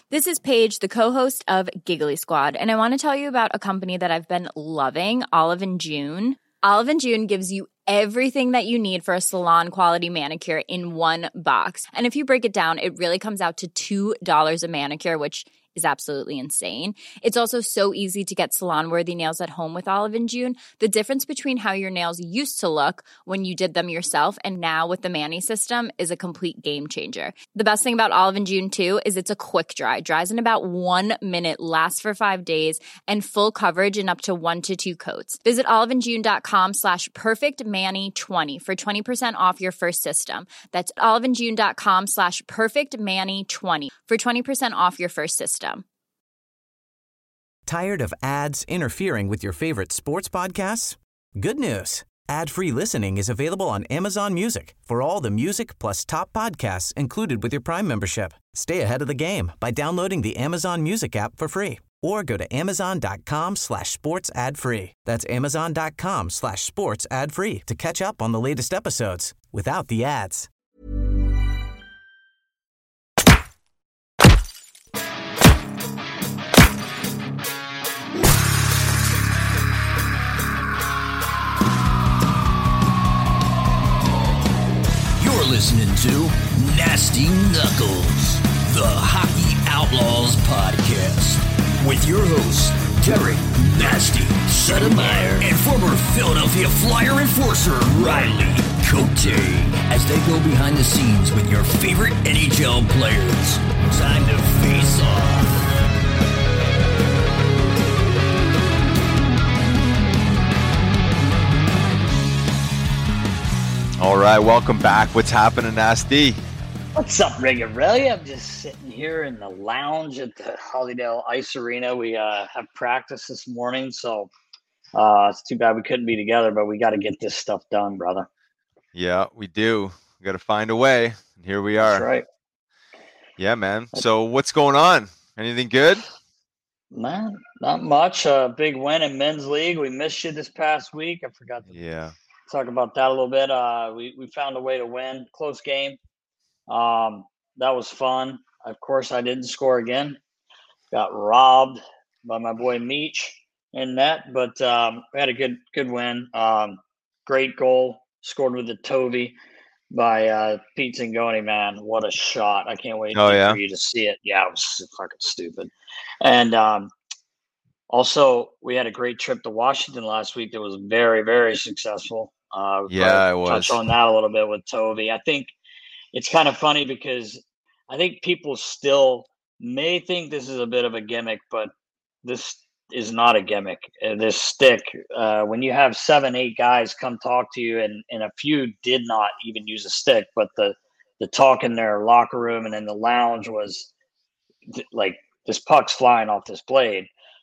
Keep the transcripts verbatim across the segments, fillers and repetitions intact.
This is Paige, the co-host of Giggly Squad, and I want to tell you about a company that I've been loving, Olive and June. Olive and June gives you everything that you need for a salon-quality manicure in one box. And if you break it down, it really comes out to two dollars a manicure, which is absolutely insane. It's also so easy to get salon-worthy nails at home with Olive and June. The difference between how your nails used to look when you did them yourself and now with the Mani system is a complete game changer. The best thing about Olive and June, too, is it's a quick dry. Dries in about one minute, lasts for five days, and full coverage in up to one to two coats. Visit oliveandjune.com slash perfectmani20 for twenty percent off your first system. That's oliveandjune.com slash perfectmani20 for twenty percent off your first system. Tired of ads interfering with your favorite sports podcasts? Good news. Ad-free listening is available on Amazon Music for all the music plus top podcasts included with your Prime membership. Stay ahead of the game by downloading the Amazon Music app for free or go to amazon.com slash sports ad free. That's amazon.com slash sports ad free to catch up on the latest episodes without the ads. Listening to Nasty Knuckles, the Hockey Outlaws podcast, with your hosts, Derek Nasty Sotomayor and former Philadelphia Flyer enforcer, Riley Cote, as they go behind the scenes with your favorite N H L players. Time to face off. All right, welcome back. What's happening, Nasty? What's up, Rigarelli? I'm just sitting here in the lounge at the Hollydale Ice Arena. We uh, have practice this morning, so uh, it's too bad we couldn't be together, but we got to get this stuff done, brother. Yeah, we do. We got to find a way. And here we are. That's right. Yeah, man. So what's going on? Anything good? Man, not much. A uh, big win in men's league. We missed you this past week. I forgot to yeah. talk about that a little bit. Uh, we, we found a way to win. Close game. Um, that was fun. Of course, I didn't score again. Got robbed by my boy Meach in net, but um, we had a good good win. Um, great goal scored with the Tovey by uh, Pete Zingoni. Man, what a shot! I can't wait oh, yeah? for you to see it. Yeah, it was fucking stupid. And um, also, we had a great trip to Washington last week that was very, very successful. Uh, yeah, it was. Touch on that a little bit with Tovey. I think it's kind of funny because I think people still may think this is a bit of a gimmick, but this is not a gimmick. Uh, this stick, uh, when you have seven, eight guys come talk to you, and, and a few did not even use a stick, but the the talk in their locker room and in the lounge was th- like, this puck's flying off this blade.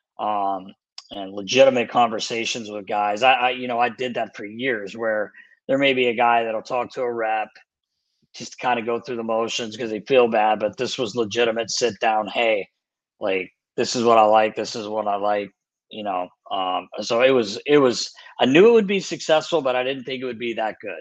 Um, and legitimate conversations with guys. I, I, you know, I did that for years where there may be a guy that'll talk to a rep just to kind of go through the motions because they feel bad, but this was legitimate sit down. Hey, like, this is what I like. This is what I like, you know? Um, so it was, it was, I knew it would be successful, but I didn't think it would be that good.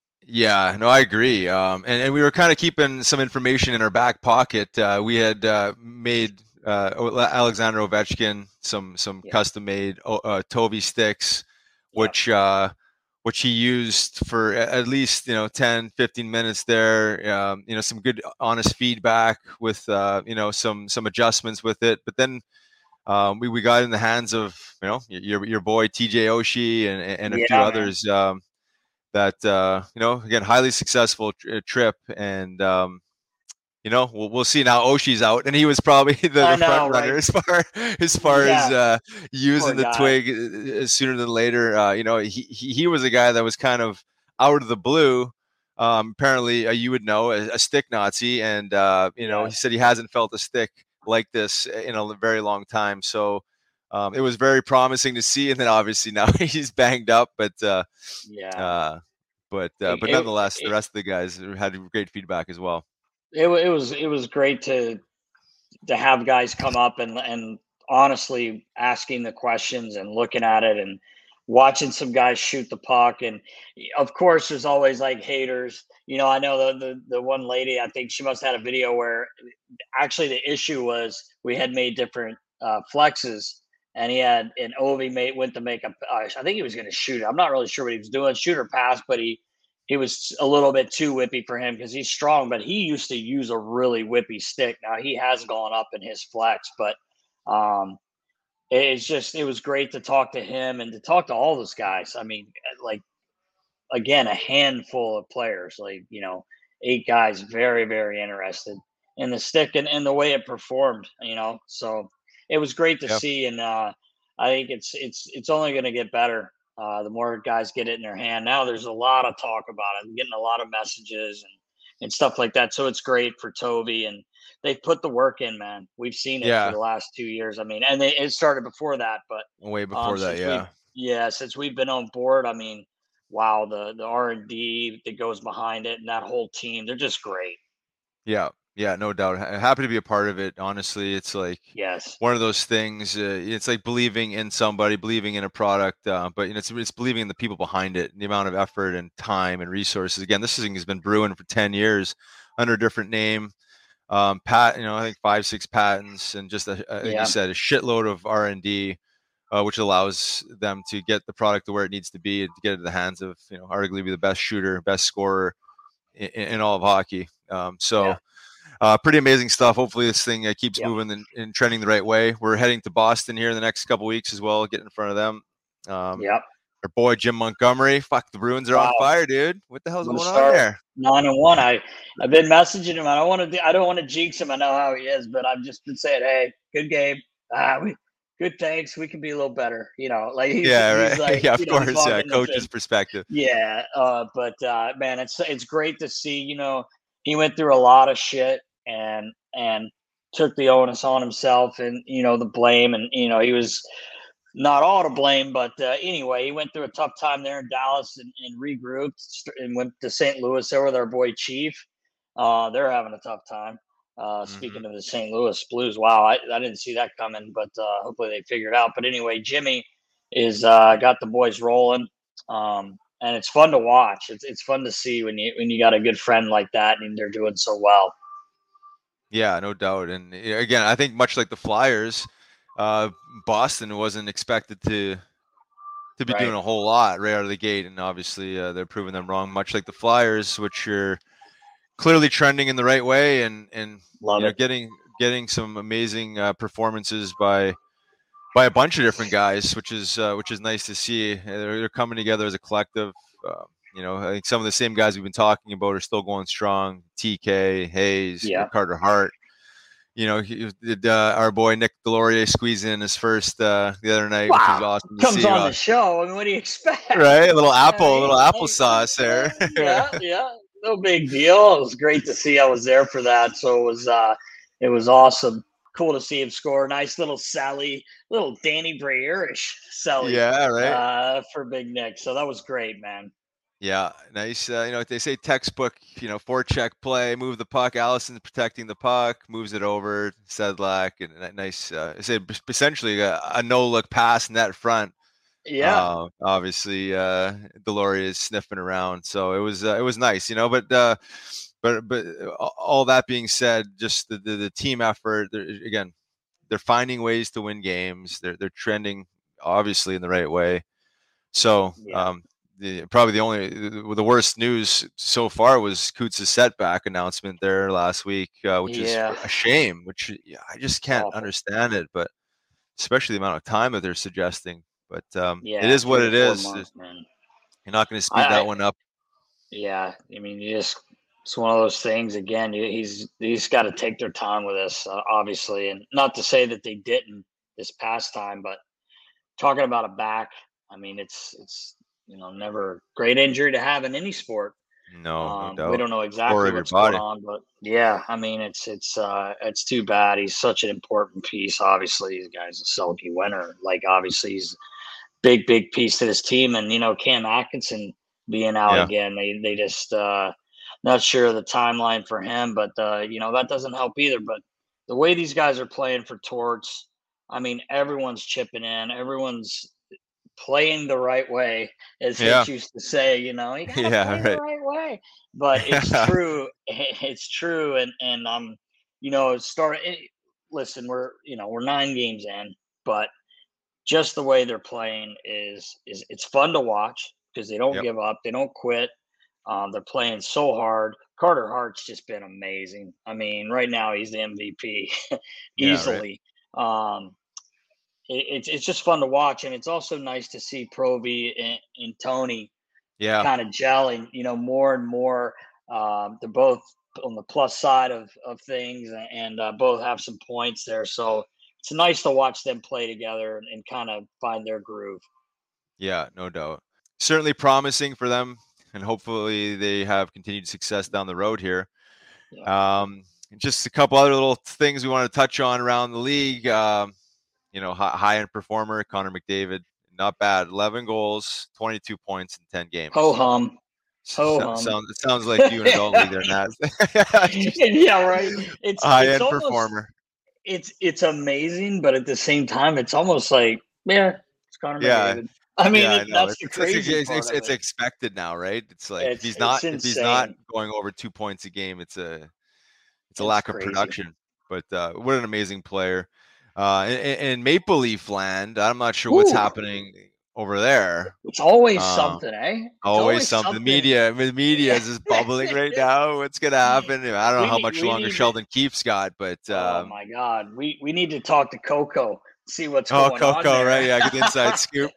Yeah, no, I agree. Um, and, and we were kind of keeping some information in our back pocket. Uh, we had uh, made uh, Alexander Ovechkin some some yeah. custom made uh, Tovey sticks, which yeah. uh, which he used for at least, you know, ten, fifteen minutes there. Um, you know, some good honest feedback with uh, you know, some some adjustments with it. But then um, we we got in the hands of, you know, your your boy T J Oshie and and a yeah, few man. others. Um, that, uh, you know, again, highly successful tr- trip. And, um, you know, we'll, we'll see now. Oshie's out, and he was probably the, the know, front runner right? as far as far yeah. as uh, using Poor the guy. twig uh, sooner than later. Uh, you know, he, he he was a guy that was kind of out of the blue. Um, apparently, uh, you would know, a, a stick Nazi, and uh, you know, yeah. he said he hasn't felt a stick like this in a very long time. So um, it was very promising to see. And then obviously now he's banged up, but uh, yeah, uh, but uh, but it, nonetheless, it, the rest of the guys had great feedback as well. It, it was it was great to to have guys come up and and honestly asking the questions and looking at it and watching some guys shoot the puck. And of course, there's always like haters. You know, I know the, the, the one lady, I think she must have had a video where actually the issue was we had made different uh, flexes. And he had, and Ovi made, went to make a, uh, I think he was going to shoot it. I'm not really sure what he was doing, shoot or pass, but he, he was a little bit too whippy for him because he's strong, but he used to use a really whippy stick. Now he has gone up in his flex, but um, it's just, it was great to talk to him and to talk to all those guys. I mean, like, again, a handful of players, like, you know, eight guys, very, very interested in the stick and, and the way it performed, you know, so it was great to Yep. see. And uh, I think it's, it's, it's only going to get better. Uh, the more guys get it in their hand. Now there's a lot of talk about it. I'm getting a lot of messages and, and stuff like that. So it's great for Toby, and they've put the work in, man. We've seen it Yeah. for the last two years. I mean, and they, it started before that, but Way before um, that, since yeah. we've- yeah, since we've been on board, I mean, wow, the, the R and D that goes behind it and that whole team, they're just great. Yeah. Yeah, no doubt. Ha- Happy to be a part of it. Honestly, it's like Yes. one of those things. Uh, it's like believing in somebody, believing in a product, uh, but you know, it's, it's believing in the people behind it, and the amount of effort and time and resources. Again, this thing has been brewing for ten years under a different name. Um, pat, you know, I think five, six patents, and just a, like Yeah. you said, a shitload of R and D, uh, which allows them to get the product to where it needs to be, to get it to the hands of, you know, arguably the best shooter, best scorer in, in all of hockey. Um, so. Yeah. Uh, pretty amazing stuff. Hopefully this thing uh, keeps Yep. moving and, and trending the right way. We're heading to Boston here in the next couple weeks as well, getting in front of them. Um, Yep. Our boy Jim Montgomery. Fuck, the Bruins are Wow. on fire, dude. What the hell's I'm going gonna on start there? Nine and one. I I've been messaging him. I don't want to. Do, I don't want to jinx him. I know how he is, but I've just been saying, "Hey, good game. Ah, we good. Thanks. We can be a little better." You know, like he's, Yeah, right. he's like, yeah, of you know, course. talking Yeah, to coach's Finn. perspective. Yeah, uh, but uh, man, it's it's great to see. You know, he went through a lot of shit and and took the onus on himself, and you know the blame, and you know he was not all to blame, but uh, anyway, he went through a tough time there in Dallas and, and regrouped st- and went to Saint Louis there with our boy Chief. Uh, they're having a tough time. Uh, speaking Mhm. of the Saint Louis Blues, wow, I, I didn't see that coming, but uh, hopefully they figure it out. But anyway, Jimmy is uh, got the boys rolling, um, and it's fun to watch. It's it's fun to see when you when you got a good friend like that and they're doing so well. Yeah, no doubt. And yeah, again, I think much like the Flyers, uh, Boston wasn't expected to to be Right. doing a whole lot right out of the gate, and obviously uh, they're proving them wrong. Much like the Flyers, which are clearly trending in the right way, and and Love you know it. getting getting some amazing uh, performances by by a bunch of different guys, which is uh, which is nice to see. They're, they're coming together as a collective. Uh, you know, I think some of the same guys we've been talking about are still going strong. T K, Hayes, you know, Yeah. Carter Hart. You know, he, did uh, our boy Nick Delorier squeeze in his first uh, the other night, which was Wow. awesome to Comes see. on uh, the show. I mean, what do you expect? right, a little apple, a Right? little Like, applesauce there. yeah, yeah, no big deal. It was great to see. I was there for that, so it was uh, it was awesome. Cool to see him score. Nice little Sally, little Danny Briere-ish Sally Yeah, right. uh, for Big Nick. So that was great, man. Yeah, nice. Uh, you know, they say textbook, you know, forecheck play, move the puck. Allison protecting the puck, moves it over. Sedlak, and a nice, uh, I say essentially a, a no-look pass net front. Yeah, Uh, obviously, uh, Delorier is sniffing around, so it was uh, it was nice, you know. But uh, but but all that being said, just the the, the team effort. Again, they're finding ways to win games. They're they're trending obviously in the right way. So. Yeah. Um, The, probably the only the worst news so far was Coots' setback announcement there last week, uh, which Yeah. is a shame. Which yeah, I just can't Awful. understand it, but especially the amount of time that they're suggesting. But um, yeah. it is what three it to four is. months, man. You're not going to speed I- that I- one up. Yeah, I mean, you just it's one of those things. Again, you, he's he's got to take their time with this, uh, obviously, and not to say that they didn't this past time, but talking about a back, I mean, it's it's you know never a great injury to have in any sport. No, no Um, doubt. we don't know Or exactly of your what's going body. on, but yeah, I mean, it's it's uh, it's too bad. He's such an important piece. Obviously, the guy's a Selke winner. Like, obviously, he's a big, big piece to this team. And you know, Cam Atkinson being out Yeah. again, they they just uh, not sure of the timeline for him, but uh, you know that doesn't help either. But the way these guys are playing for Torts, I mean, everyone's chipping in, everyone's playing the right way, as Yeah. Hitch used to say. You know, you gotta Yeah, play right. the right way. But it's true. It's true. And and um, you know, start. It, listen, we're you know we're nine games in, but just the way they're playing is is it's fun to watch because they don't Yep. give up, they don't quit. Um, they're playing so hard. Carter Hart's just been amazing. I mean, right now he's the M V P Yeah, right. easily. Um, it, it's it's just fun to watch, and it's also nice to see Provy and, and Tony Yeah. kind of gelling. You know, more and more. Um, they're both on the plus side of of things, and, and uh, both have some points there. So it's nice to watch them play together and, and kind of find their groove. Yeah, no doubt. Certainly promising for them, and hopefully they have continued success down the road here. Yeah. Um, just a couple other little things we want to touch on around the league. Um, you know, high, high-end performer Connor McDavid, not bad. eleven goals, twenty-two points in ten games. Ho hum. Ho So, hum. sounds, it sounds like you in adult league there, Naz. Yeah, right. It's high-end it's almost, performer. It's it's amazing, but at the same time, it's almost like, yeah, it's Connor Yeah. McDavid. I mean, yeah, it, I know. that's It's, the it's, crazy it's, part it's, of it's it. expected now, right? It's like if It's he's not it's if he's not insane. going over two points a game, it's a it's a It's lack crazy. of production. But uh, what an amazing player! Uh, in, in Maple Leaf land, I'm not sure what's Ooh. happening over there. It's always Um, something, eh? It's Always something. The media, the media is just bubbling right now. What's gonna happen? I don't know We how need- much we longer need to- Sheldon Keefe's got, but Oh um, my God, we we need to talk to Coco, see what's oh, going on Coco, there. right? Yeah, get the inside scoop.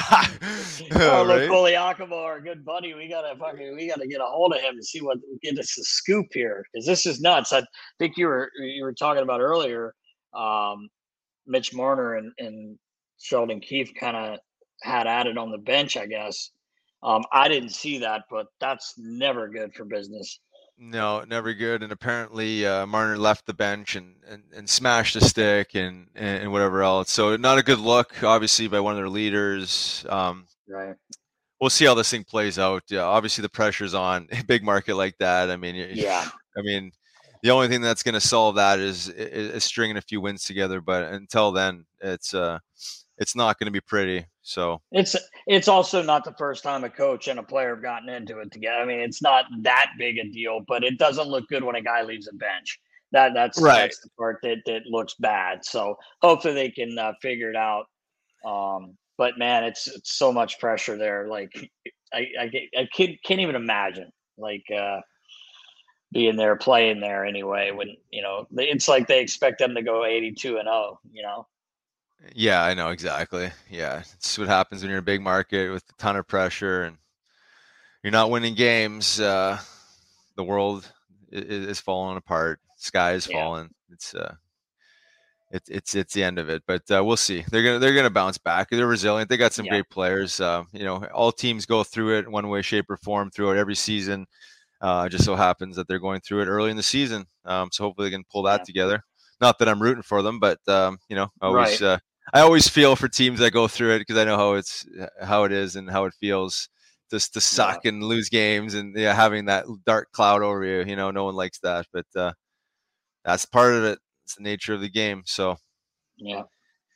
Oh, look, Right? Koliakova, our good buddy. We gotta fucking, we gotta get a hold of him and see what get us a scoop here, because this is nuts. I think you were you were talking about earlier. Um, Mitch Marner and, and Sheldon Keefe kind of had at it on the bench, I guess. Um, I didn't see that, but that's never good for business. No, never good. And apparently, uh, Marner left the bench and, and, and smashed a stick and, and whatever else. So not a good look, obviously, by one of their leaders. Um, Right. we'll see how this thing plays out. Yeah, obviously, the pressure's on a big market like that. I mean, Yeah. I mean, the only thing that's going to solve that is, is, is stringing a few wins together. But until then, it's uh, it's not going to be pretty. So It's it's also not the first time a coach and a player have gotten into it together. I mean, it's not that big a deal, but it doesn't look good when a guy leaves a bench. That that's Right. that's the part that, that looks bad. So hopefully they can uh, figure it out. Um, but man, it's, it's so much pressure there. Like I I, get- I can't, can't even imagine like uh, being there, playing there anyway. When you know they- it's like they expect them to go eighty-two and oh. You know. yeah, I know exactly. Yeah, it's what happens when you're in a big market with a ton of pressure and you're not winning games. Uh, the world is, is falling apart. Sky is Yeah. falling. It's uh, it's it's it's the end of it. But uh, we'll see. They're gonna they're gonna bounce back. They're resilient. They got some Yeah. great players. Uh, you know, all teams go through it in one way, shape, or form throughout every season. Uh, it just so happens that they're going through it early in the season. Um, so hopefully they can pull that Yeah. together. Not that I'm rooting for them, but um, you know, I always Right. uh, I always feel for teams that go through it because I know how it's how it is and how it feels just to suck and lose games and yeah, having that dark cloud over you. You know, no one likes that, but uh, that's part of it. It's the nature of the game. So, Yeah.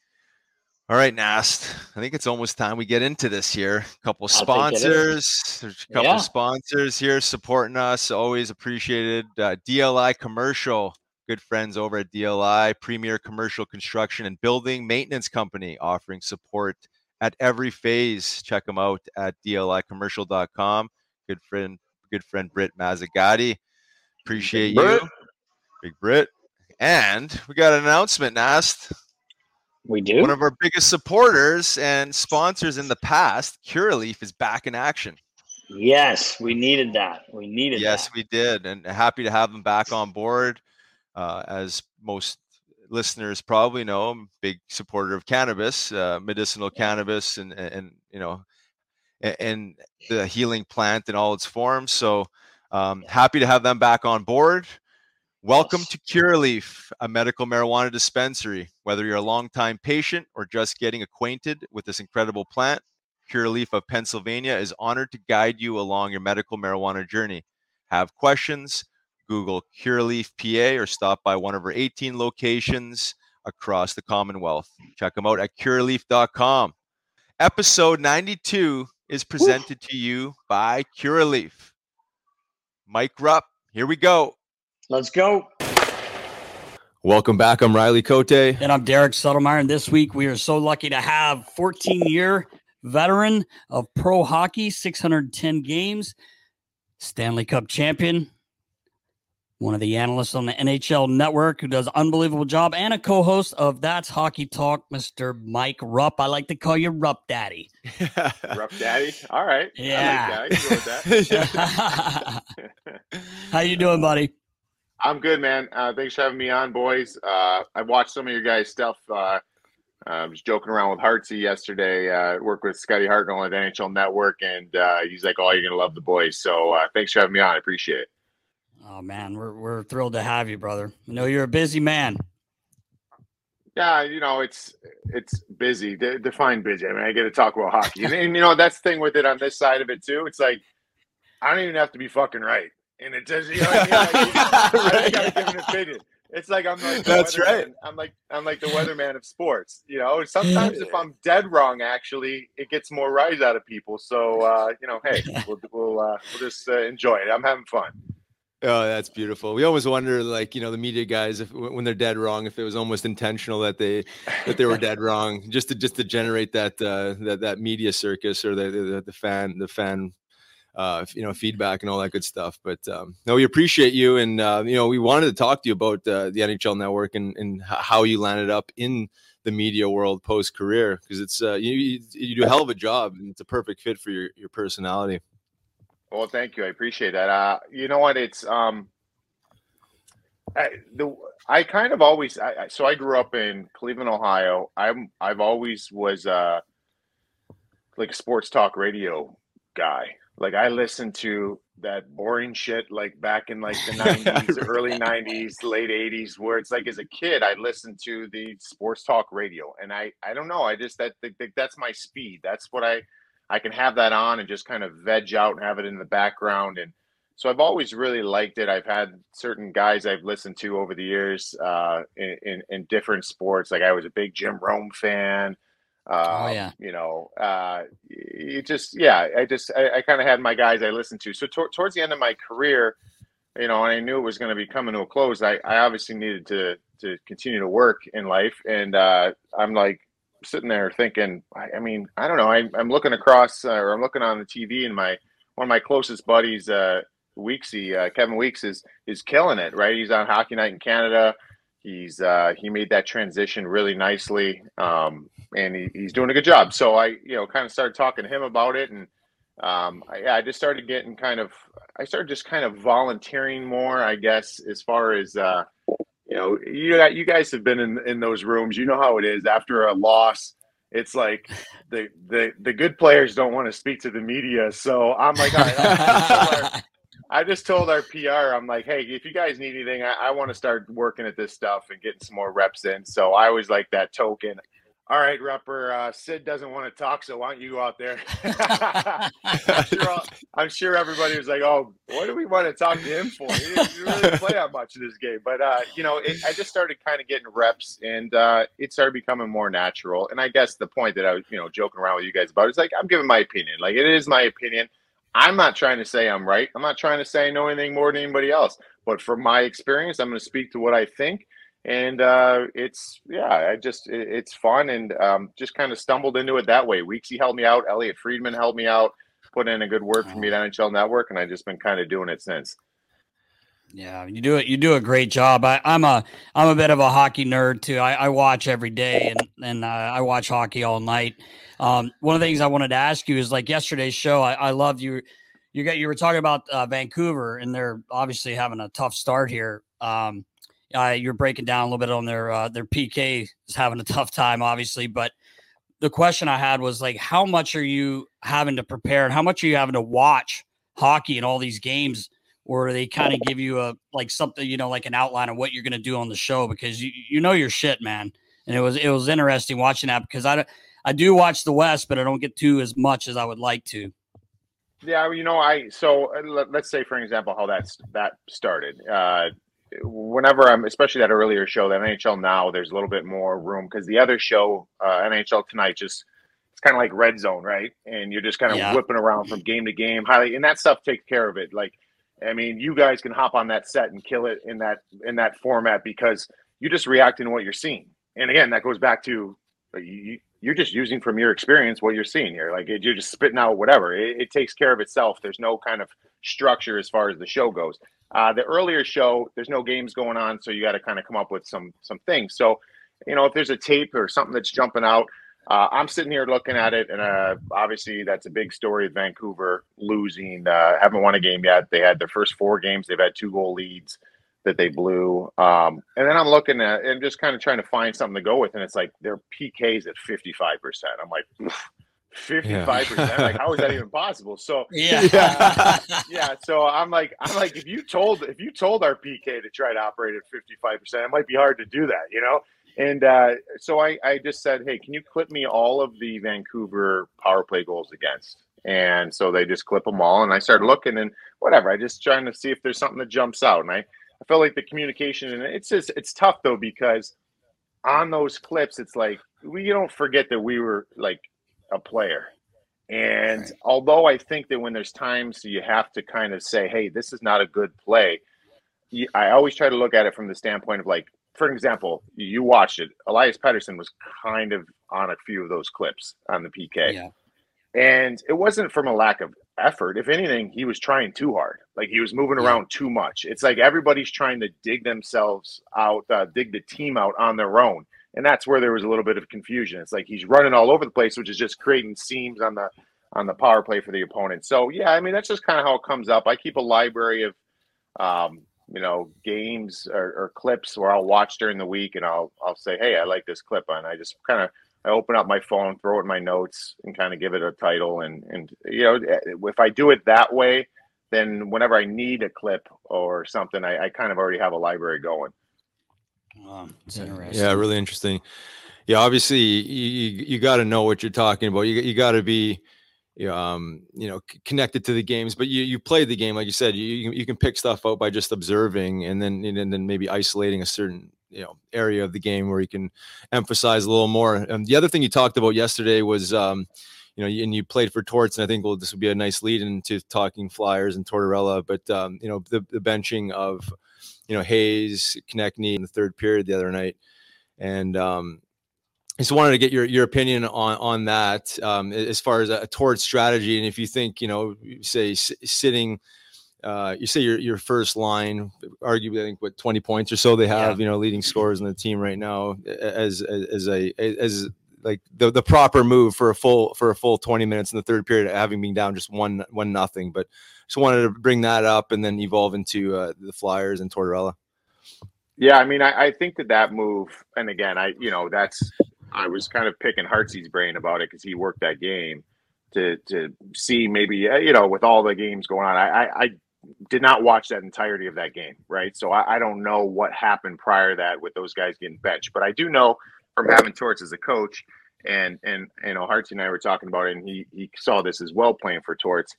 all right, Nast. I think it's almost time we get into this here. A couple I think it is. sponsors. There's a couple Yeah. sponsors here supporting us. Always appreciated. Uh, D L I Commercial. Good friends over at D L I, premier commercial construction and building maintenance company, offering support at every phase. Check them out at D L I commercial dot com. Good friend, good friend Britt Mazzagatti. Appreciate Big Brit. you, Big Britt. And we got an announcement, Nast. We do. One of our biggest supporters and sponsors in the past, Curaleaf, is back in action. Yes, we needed that. We needed Yes, that. we did, and happy to have them back on board. Uh, as most listeners probably know, I'm a big supporter of cannabis, uh, medicinal cannabis, and, and and you know, and, and the healing plant in all its forms. So um, happy to have them back on board. Welcome Yes. to Curaleaf, a medical marijuana dispensary. Whether you're a longtime patient or just getting acquainted with this incredible plant, Curaleaf of Pennsylvania is honored to guide you along your medical marijuana journey. Have questions? Google Curaleaf P A or stop by one of our eighteen locations across the Commonwealth. Check them out at curaleaf dot com. Episode ninety-two is presented Woo. to you by Curaleaf. Mike Rupp, here we go. Let's go. Welcome back. I'm Riley Cote. And I'm Derek Settlemeyer. And this week we are so lucky to have fourteen-year veteran of pro hockey, six hundred ten games, Stanley Cup champion, one of the analysts on the N H L Network who does an unbelievable job, and a co-host of That's Hockey Talk, Mister Mike Rupp. I like to call you Rupp Daddy. Rupp Daddy? All right. Yeah. I like that. I can go with that. How you doing, buddy? I'm good, man. Uh, thanks for having me on, boys. Uh, I watched some of your guys' stuff. Uh, I was joking around with Hartsey yesterday. Uh, worked with Scotty Hartnell at N H L Network, and uh, he's like, "Oh, you're gonna love the boys." So uh, thanks for having me on. I appreciate it. Oh man, we're we're thrilled to have you, brother. I know you're a busy man. Yeah, you know it's it's busy. De- define busy. I mean, I get to talk about hockey, and, and you know that's the thing with it on this side of it too. It's like I don't even have to be fucking right, and it does. You know what I mean? Like, I gotta give an opinion. It's like I'm like the that's right. I'm like I'm like the weatherman of sports. You know, sometimes if I'm dead wrong, actually, it gets more rise out of people. So uh, you know, hey, we'll we'll uh, we'll just uh, enjoy it. I'm having fun. Oh, that's beautiful. We always wonder, like, you know, the media guys, if when they're dead wrong, if it was almost intentional that they that they were dead wrong, just to just to generate that uh, that that media circus or the the, the fan the fan. Uh, you know, feedback and all that good stuff. But um, no, we appreciate you. And, uh, you know, we wanted to talk to you about uh, the N H L Network and, and how you landed up in the media world post-career, because it's uh, you, you, you do a hell of a job, and it's a perfect fit for your, your personality. Well, thank you. I appreciate that. Uh, you know what? It's um, I, the I kind of always I, so I grew up in Cleveland, Ohio. I'm I've always was uh, like a sports talk radio guy. Like I listened to that boring shit like back in like the nineties, early nineties, late eighties, where it's like as a kid I listened to the sports talk radio, and I I don't know, I just that, that that's my speed. That's what I I can have that on and just kind of veg out and have it in the background. And so I've always really liked it. I've had certain guys I've listened to over the years uh, in, in in different sports. Like I was a big Jim Rome fan. Uh, oh yeah, you know, uh, you just, yeah, I just, I, I kind of had my guys I listened to. So to- towards the end of my career, you know, and I knew it was going to be coming to a close. I, I obviously needed to, to continue to work in life. And, uh, I'm like sitting there thinking, I, I mean, I don't know. I, I'm looking across uh, or I'm looking on the T V, and my, one of my closest buddies, uh, Weeksy, uh, Kevin Weeks is, is killing it, right? He's on Hockey Night in Canada. He's, uh, he made that transition really nicely. Um, and he, he's doing a good job. So I, you know, kind of started talking to him about it. And um, I, yeah, I just started getting kind of, I started just kind of volunteering more, I guess, as far as, uh, you know, you you guys have been in, in those rooms. You know how it is after a loss. It's like the, the, the good players don't want to speak to the media. So I'm like, all right, our, I just told our P R, I'm like, hey, if you guys need anything, I, I want to start working at this stuff and getting some more reps in. So I always like that token. All right, Rupper, uh, Sid doesn't want to talk, so why don't you go out there? I'm, sure all, I'm sure everybody was like, oh, what do we want to talk to him for? He didn't really play that much in this game. But, uh, you know, it, I just started kind of getting reps, and uh, it started becoming more natural. And I guess the point that I was, you know, joking around with you guys about is like, I'm giving my opinion. Like, it is my opinion. I'm not trying to say I'm right. I'm not trying to say I know anything more than anybody else. But from my experience, I'm going to speak to what I think. And uh, it's, yeah, I just, it, it's fun, and um, just kind of stumbled into it that way. Weeksy helped me out. Elliot Friedman helped me out, put in a good word for me at N H L Network, and I've just been kind of doing it since. Yeah, you do it. You do a great job. I, I'm a, I'm a bit of a hockey nerd too. I, I watch every day, and and uh, I watch hockey all night. Um, one of the things I wanted to ask you is like yesterday's show. I, I loved you. You got, you were talking about uh, Vancouver, and they're obviously having a tough start here. Um, Uh, you're breaking down a little bit on their uh, their P K is having a tough time, obviously. But the question I had was like, how much are you having to prepare, and how much are you having to watch hockey in all these games, or they kind of give you a like something, you know, like an outline of what you're going to do on the show, because you you know your shit, man. And it was it was interesting watching that, because I I do watch the West, but I don't get to as much as I would like to. Yeah, you know, I so let, let's say for example how that's that started. Uh, Whenever I'm, especially that earlier show, that N H L Now, there's a little bit more room, because the other show, uh, N H L Tonight, just it's kind of like red zone, right? And you're just kind of Yeah. whipping around from game to game. Highly, and that stuff takes care of it. Like, I mean, you guys can hop on that set and kill it in that in that format because you're just reacting to what you're seeing. And again, that goes back to you, you're just using from your experience what you're seeing here. Like you're just spitting out whatever. It, it takes care of itself. There's no kind of structure as far as the show goes. Uh, the earlier show, there's no games going on, so you got to kind of come up with some some things. So, you know, if there's a tape or something that's jumping out, uh, I'm sitting here looking at it, and uh, obviously that's a big story. Vancouver losing, uh, haven't won a game yet. They had their first four games. They've had two goal leads that they blew. Um, and then I'm looking at and just kind of trying to find something to go with. And it's like their P Ks at fifty-five percent. I'm like, fifty-five percent? Yeah. Like, how is that even possible? So Yeah. uh, yeah. So I'm like, I'm like, if you told, if you told our P K to try to operate at fifty-five percent, it might be hard to do that, you know? And uh, so I, I just said, hey, can you clip me all of the Vancouver power play goals against? And so they just clip them all. And I started looking and whatever, I just trying to see if there's something that jumps out. And I, I felt like the communication, and it's just, it's tough though, because on those clips, it's like, we don't forget that we were like a player. And right. although I think that when there's times you have to kind of say, hey, this is not a good play, I always try to look at it from the standpoint of like, for example, you watched it. Elias Pettersson was kind of on a few of those clips on the P K. Yeah. And it wasn't from a lack of effort. If anything, he was trying too hard. Like he was moving yeah. around too much. It's like everybody's trying to dig themselves out, uh, dig the team out on their own. And that's where there was a little bit of confusion. It's like he's running all over the place, which is just creating seams on the on the power play for the opponent. So, yeah, I mean, that's just kind of how it comes up. I keep a library of, um, you know, games or, or clips where I'll watch during the week, and I'll I'll say, hey, I like this clip. And I just kind of I open up my phone, throw it in my notes, and kind of give it a title. And, and you know, if I do it that way, then whenever I need a clip or something, I, I kind of already have a library going. Oh, it's interesting. Yeah, really interesting. Yeah, obviously, you you, you got to know what you're talking about. You you got to be, um, you know, c- connected to the games. But you you play the game, like you said. You you, you can pick stuff out by just observing, and then and then maybe isolating a certain you know area of the game where you can emphasize a little more. And the other thing you talked about yesterday was, um, you know, and you played for Torts, and I think well, this would be a nice lead into talking Flyers and Tortorella. But um, you know, the the benching of you know, Hayes, Konechny in the third period the other night. And um, I just wanted to get your, your opinion on, on that um, as far as a towards strategy. And if you think, you know, say s- sitting, uh, you say your, your first line, arguably, I think what twenty points or so they have, yeah. you know, leading scorers in the team right now as, as, as a, as like the, the proper move for a full, for a full twenty minutes in the third period, having been down just one, one, nothing, but just wanted to bring that up and then evolve into uh, the Flyers and Tortorella. Yeah, I mean, I, I think that that move, and again, I you know, that's I was kind of picking Hartsy's brain about it because he worked that game to to see maybe you know with all the games going on. I I, I did not watch that entirety of that game, right? So I, I don't know what happened prior to that with those guys getting benched, but I do know from having Torts as a coach, and and you know, Hartsy and I were talking about it, and he he saw this as well playing for Torts.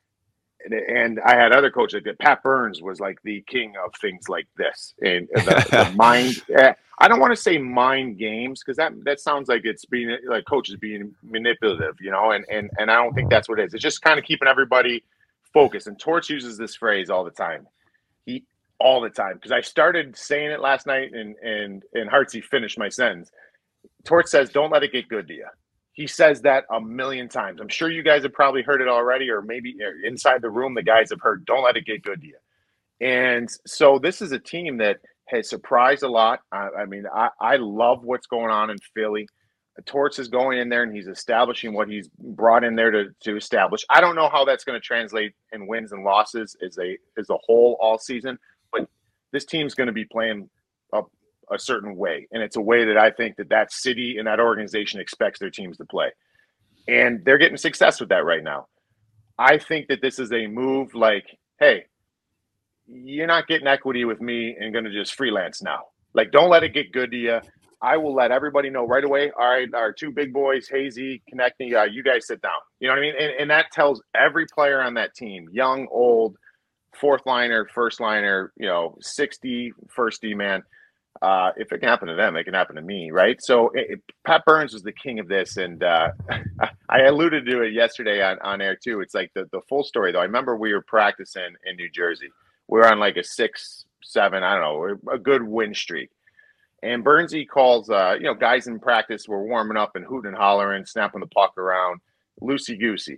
And I had other coaches like Pat Burns was like the king of things like this, and the, the mind. I don't want to say mind games because that that sounds like it's being like coaches being manipulative, you know. And and and I don't think that's what it is. It's just kind of keeping everybody focused. And Torch uses this phrase all the time. He all the time because I started saying it last night, and and and Hartsy finished my sentence. Torch says, "Don't let it get good to you." He says that a million times. I'm sure you guys have probably heard it already, or maybe inside the room, the guys have heard, don't let it get good to you. And so this is a team that has surprised a lot. I, I mean, I, I love what's going on in Philly. Torts is going in there and he's establishing what he's brought in there to, to establish. I don't know how that's going to translate in wins and losses as a, as a whole all season, but this team's going to be playing up a certain way. And it's a way that I think that that city and that organization expects their teams to play. And they're getting success with that right now. I think that this is a move like, hey, you're not getting equity with me and going to just freelance now. Like, don't let it get good to you. I will let everybody know right away. All right, our two big boys, Hazy, Konechny, uh, you guys sit down. You know what I mean? And, and that tells every player on that team, young, old, fourth liner, first liner, you know, sixty, first D man, Uh, if it can happen to them, it can happen to me, right? So it, it, Pat Burns was the king of this, and uh, I alluded to it yesterday on, on air too. It's like the, the full story, though. I remember we were practicing in New Jersey. We were on like a six, seven, I don't know, a good win streak. And Burnsy calls, uh, you know, guys in practice were warming up and hooting and hollering, snapping the puck around, loosey-goosey.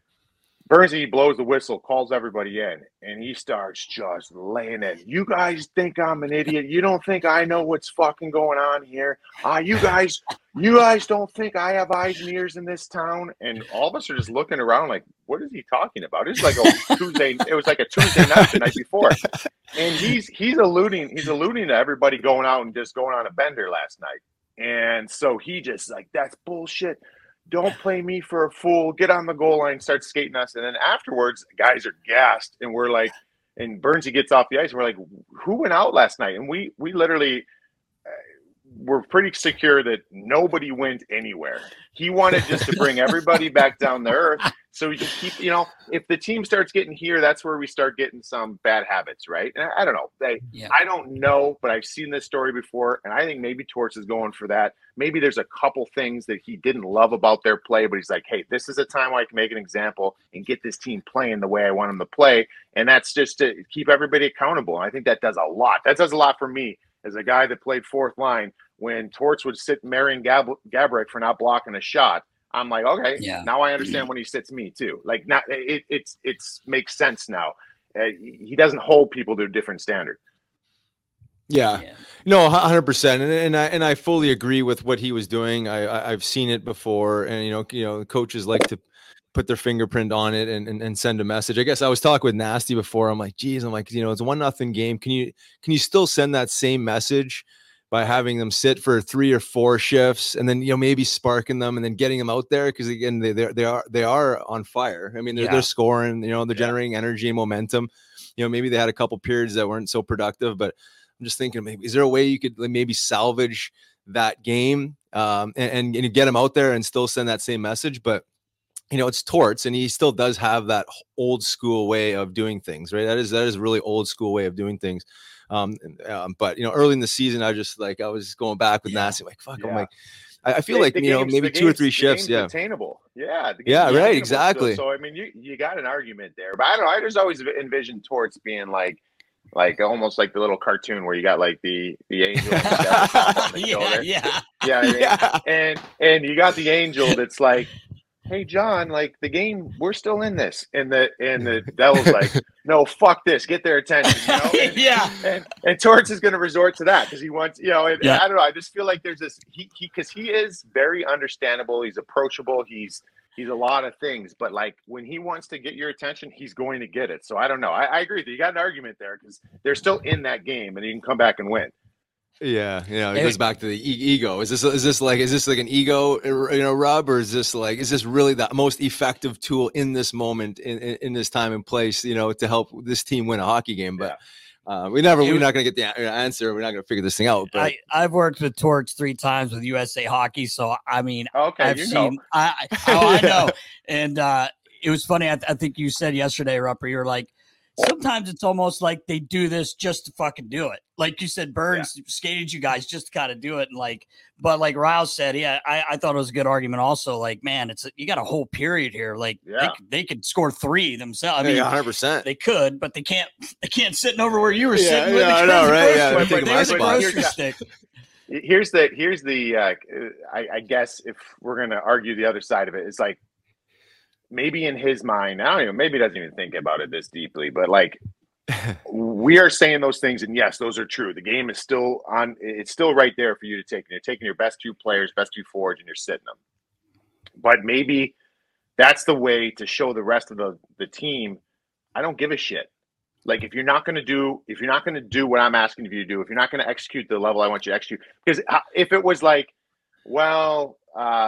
Burnsy blows the whistle, calls everybody in, and he starts just laying it. You guys think I'm an idiot? You don't think I know what's fucking going on here? Uh, you guys, you guys don't think I have eyes and ears in this town? And all of us are just looking around like, what is he talking about? It's like a Tuesday. It was like a Tuesday night the night before, and he's he's alluding he's alluding to everybody going out and just going on a bender last night. And so he just like, that's bullshit. Don't play me for a fool. Get on the goal line, start skating us. And then afterwards, guys are gassed. And we're like, and Burnsy gets off the ice. And we're like, who went out last night? And we we literally uh, were pretty secure that nobody went anywhere. He wanted just to bring everybody back down to earth. So we can keep, you know, if the team starts getting here, that's where we start getting some bad habits, right? And I, I don't know. They, yeah. I don't know, but I've seen this story before, and I think maybe Torts is going for that. Maybe there's a couple things that he didn't love about their play, but he's like, hey, this is a time where I can make an example and get this team playing the way I want them to play. And that's just to keep everybody accountable. And I think that does a lot. That does a lot for me as a guy that played fourth line. When Torts would sit Marian Gab- Gaborik for not blocking a shot, I'm like, okay, yeah. Now I understand when he sits me too. Like, not it, it's it's makes sense now. Uh, he doesn't hold people to a different standard. Yeah, yeah. No, one hundred percent, and and I and I fully agree with what he was doing. I, I I've seen it before, and you know, you know, coaches like to put their fingerprint on it and, and and send a message. I guess I was talking with Nasty before. I'm like, geez, I'm like, you know, it's a one nothing game. Can you can you still send that same message by having them sit for three or four shifts and then, you know, maybe sparking them and then getting them out there? Because again, they they are they are on fire. I mean, they're, yeah. they're scoring, you know, they're yeah. generating energy and momentum. You know, maybe they had a couple periods that weren't so productive, but I'm just thinking, maybe is there a way you could maybe salvage that game um, and, and, and get them out there and still send that same message? But you know, it's Torts, and he still does have that old school way of doing things, right? That is that is really old school way of doing things. Um, um, but you know, early in the season, I just like I was going back with yeah. Nasty, like fuck, yeah. I'm like, I, I feel the, like the you know maybe two or three shifts, yeah, attainable, yeah, yeah, right, exactly. Still. So I mean, you you got an argument there, but I don't know. I just always envisioned Torts being like, like almost like the little cartoon where you got like the the angel, on the yeah, shoulder. yeah, yeah, I mean, yeah, and and you got the angel that's like, hey John, like the game, we're still in this, and the and the devil's like, no, fuck this, get their attention, you know? And, yeah, and and Torts is going to resort to that because he wants, you know, and, yeah. and I don't know, I just feel like there's this he he because he is very understandable, he's approachable, he's he's a lot of things, but like when he wants to get your attention, he's going to get it. So I don't know, I, I agree with you. You got an argument there because they're still in that game, and you can come back and win. Yeah, yeah, it goes back to the e- ego. Is this is this like is this like an ego, you know, Rob, or is this like is this really the most effective tool in this moment, in, in, in this time and place, you know, to help this team win a hockey game? But yeah. uh, we never, we're not going to get the answer. We're not going to figure this thing out. But I, I've worked with Torts three times with U S A Hockey, so I mean, okay, I've you seen, know. I, I, oh, I know, and uh, it was funny. I, I think you said yesterday, Rupper, you're like, sometimes it's almost like they do this just to fucking do it. Like you said, Burns yeah. skated you guys just to kind of do it. And like, but like Rouse said, yeah, I, I thought it was a good argument also. Like, man, it's, you got a whole period here. Like yeah. they, they could score three themselves. I mean, yeah, one hundred percent. They could, but they can't, they can't sitting over where you were yeah, sitting. Yeah, I know, right? Yeah, but they the grocery stick. Here's the, here's the, uh, I, I guess if we're going to argue the other side of it, it's like, maybe in his mind, I don't even, maybe he doesn't even think about it this deeply, but like, we are saying those things, and yes, those are true. The game is still on; it's still right there for you to take. And you're taking your best two players, best two forwards, and you're sitting them. But maybe that's the way to show the rest of the the team, I don't give a shit. Like if you're not going to do, if you're not going to do what I'm asking of you to do, if you're not going to execute the level I want you to execute, because if it was like, well, uh,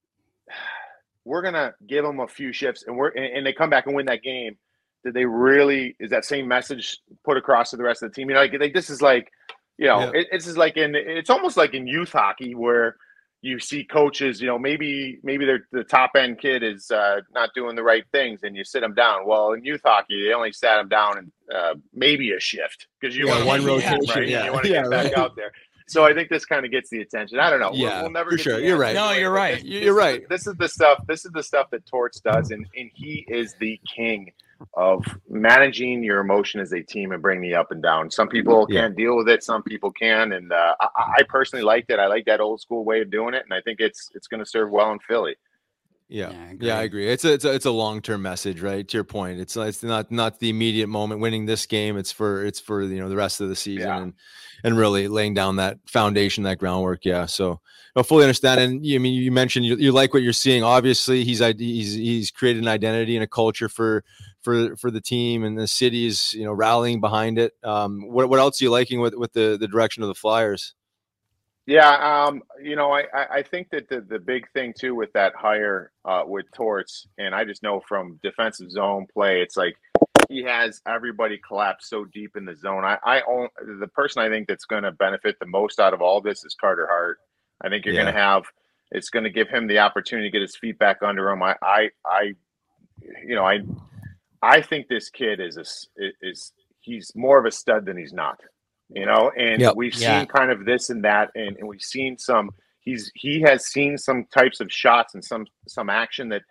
we're going to give them a few shifts, and we're and, and they come back and win that game. Did they really, is that same message put across to the rest of the team? You know, like, like this is like, you know, yeah. it, it's just like in, it's almost like in youth hockey where you see coaches, you know, maybe, maybe they're, the top end kid is uh, not doing the right things and you sit them down. Well, in youth hockey, they only sat them down and uh, maybe a shift because you yeah, want one rotation, right? Yeah, you want to yeah, get back right. out there. So I think this kind of gets the attention. I don't know. Yeah, we'll, we'll never for get sure. the You're answer right. No, to it, you're but right. This, You're this right. Is, this is the stuff. This is the stuff that Torts does, and and he is the king of managing your emotion as a team and bringing the up and down. Some people Yeah. can't deal with it. Some people can, and uh, I, I personally liked it. I like that old school way of doing it, and I think it's it's going to serve well in Philly. Yeah, Yeah, I yeah, I agree. agree. It's a it's a, it's a long term message, right? To your point, it's it's not not the immediate moment winning this game. It's for it's for you know the rest of the season Yeah. and and really laying down that foundation, that groundwork. Yeah, so I fully understand. And you I mean you mentioned you, you like what you're seeing. Obviously, he's he's he's created an identity and a culture for for for the team, and the city is you know rallying behind it. Um, what what else are you liking with with the the direction of the Flyers? Yeah, um, you know, I, I I think that the, the big thing too with that hire uh, with Torts, and I just know from defensive zone play, it's like he has everybody collapse so deep in the zone. I, I own the person I think that's going to benefit the most out of all this is Carter Hart. I think you're Yeah. going to have it's going to give him the opportunity to get his feet back under him. I I, I you know I I think this kid is a is he's more of a stud than he's not. You know, and Yep. we've Yeah. seen kind of this and that, and, and we've seen some. He's he has seen some types of shots and some some action that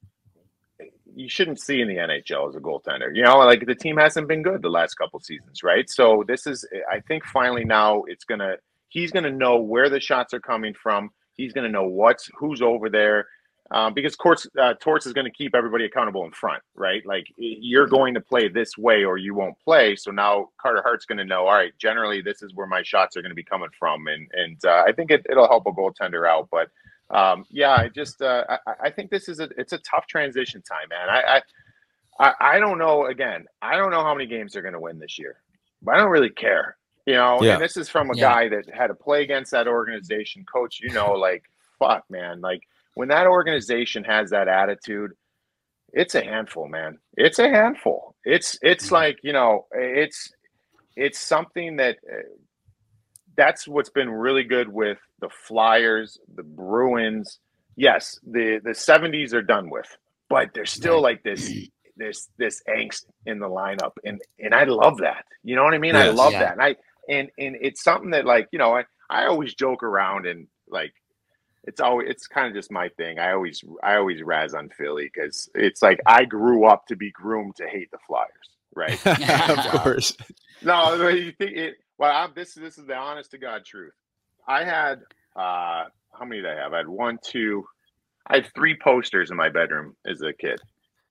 you shouldn't see in the N H L as a goaltender. You know, like the team hasn't been good the last couple seasons, right? So this is, I think, finally now it's gonna. He's gonna know where the shots are coming from. He's gonna know what's who's over there. Um, because Torts, uh, Torts is going to keep everybody accountable in front, right? Like you're going to play this way or you won't play. So now Carter Hart's going to know, all right, generally this is where my shots are going to be coming from. And and uh, I think it, it'll help a goaltender out. But um, yeah, I just uh, I, I think this is a it's a tough transition time, man. I I, I don't know. Again, I don't know how many games they're going to win this year, but I don't really care. You know, Yeah. and this is from a Yeah. guy that had to play against that organization, coach. You know, like fuck, man, like. When that organization has that attitude, it's a handful, man. It's a handful. It's it's like, you know, it's it's something that uh, that's what's been really good with the Flyers, the Bruins. Yes, the the seventies are done with, but there's still Right. like this this this angst in the lineup, and and I love that. You know what I mean? I Yes. love Yeah. that, and I and and it's something that, like, you know, I I always joke around and like. It's always it's kind of just my thing. I always I always razz on Philly because it's like I grew up to be groomed to hate the Flyers, right? Of course. No, you think it? Well, I'm, this this is the honest to God truth. I had uh, how many did I have? I had one, two. I had three posters in my bedroom as a kid.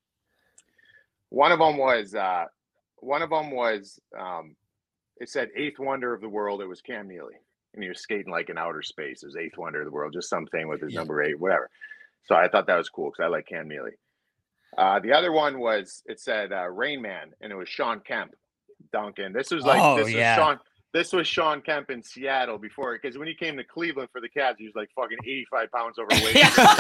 One of them was uh, one of them was um, it said eighth wonder of the world. It was Cam Neely. And he was skating like in outer space. It was eighth wonder of the world, just something with his Yeah. number eight, whatever. So I thought that was cool because I like Cam Neely. Uh, the other one was it said uh, Rain Man, and it was Sean Kemp, Duncan. This was like Oh, this yeah. was Sean. This was Sean Kemp in Seattle before, because when he came to Cleveland for the Cavs, he was like fucking eighty-five pounds overweight.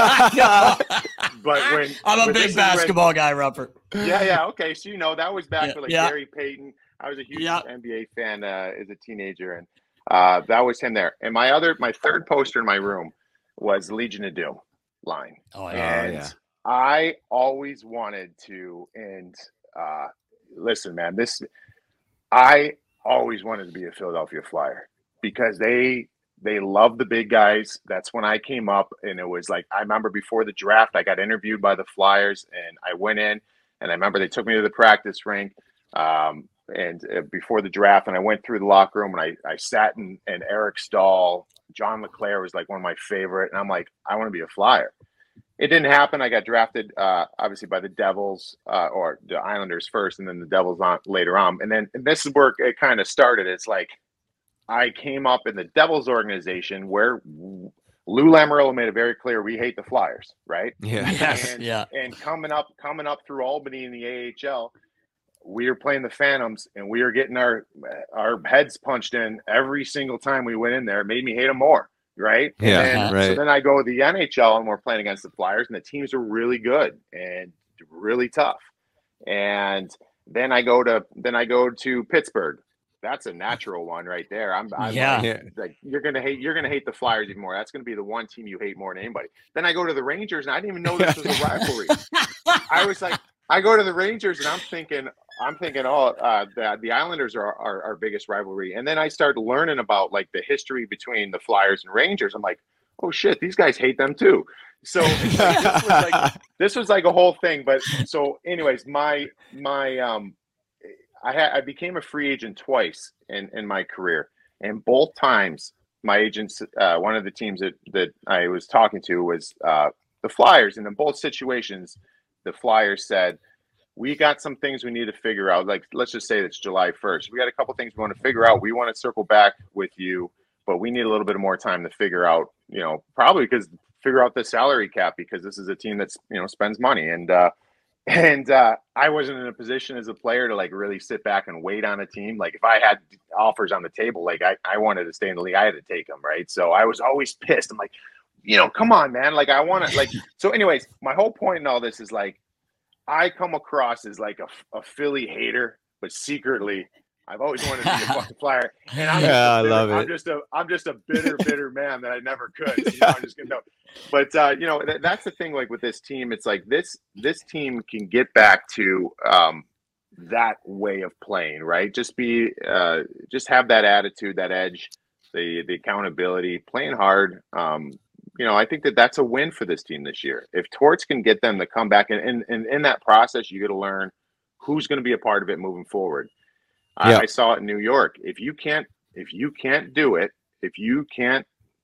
But when I'm a but this big is when- basketball guy, Rupert. yeah, yeah, okay. So you know that was back Yeah, with like yeah. Gary Payton. I was a huge Yeah. N B A fan uh, as a teenager, and uh, that was him there. And my other, my third poster in my room was Legion of Doom line. Oh yeah. And yeah. I always wanted to. And uh, listen, man, this I always wanted to be a Philadelphia Flyer because they they love the big guys. That's when I came up, and it was like I remember before the draft, I got interviewed by the Flyers, and I went in, and I remember they took me to the practice rink. Um, and uh, before the draft, and I went through the locker room, and I, I sat in, and Eric Stahl, John LeClaire was like one of my favorite, and I'm like, I want to be a Flyer. It didn't happen. I got drafted, uh, obviously, by the Devils uh, or the Islanders first, and then the Devils on later on. And then and this is where it kind of started. It's like I came up in the Devils organization where Lou Lamoriello made it very clear we hate the Flyers, right? Yeah. Yes. And, Yeah. and coming up, coming up through Albany in the A H L, we were playing the Phantoms, and we were getting our our heads punched in every single time we went in there. It made me hate them more, right? Yeah, And then, right. So then I go to the N H L, and we're playing against the Flyers, and the teams are really good and really tough. And then I go to then I go to Pittsburgh. That's a natural one right there. I'm, I'm Yeah. like, Yeah. like you're gonna hate you're gonna hate the Flyers even more. That's gonna be the one team you hate more than anybody. Then I go to the Rangers, and I didn't even know this was a rivalry. I was like, I go to the Rangers, and I'm thinking, I'm thinking, oh, uh, the, the Islanders are our, our biggest rivalry. And then I started learning about like the history between the Flyers and Rangers. I'm like, oh shit, these guys hate them too. So like, this was like this was like a whole thing. But so, anyways, my my um, I had I became a free agent twice in in my career, and both times my agents, uh, one of the teams that that I was talking to was uh, the Flyers, and in both situations, the Flyers said, we got some things we need to figure out. Like, let's just say it's July first. We got a couple things we want to figure out. We want to circle back with you, but we need a little bit more time to figure out, you know, probably because figure out the salary cap, because this is a team that's, you know, spends money. And, uh, and uh, I wasn't in a position as a player to like really sit back and wait on a team. Like if I had offers on the table, like I, I wanted to stay in the league, I had to take them. Right. So I was always pissed. I'm like, you know, come on, man. Like I want to like, so anyways, my whole point in all this is like, I come across as like a, a Philly hater, but secretly I've always wanted to be a fucking Flyer. And I'm yeah, I bitter, love it. I'm just a I'm just a bitter, bitter man that I never could. So, you know, I'm just gonna know. But uh, you know, th- that's the thing. Like with this team, it's like this this team can get back to um, that way of playing, right? Just be uh, just have that attitude, that edge, the the accountability, playing hard. Um, You know, I think that that's a win for this team this year. If Torts can get them to come back, and, and, and in that process, you got to learn who's going to be a part of it moving forward. Yeah. I, I saw it in New York. If you can't, if you can't do it, if you can't,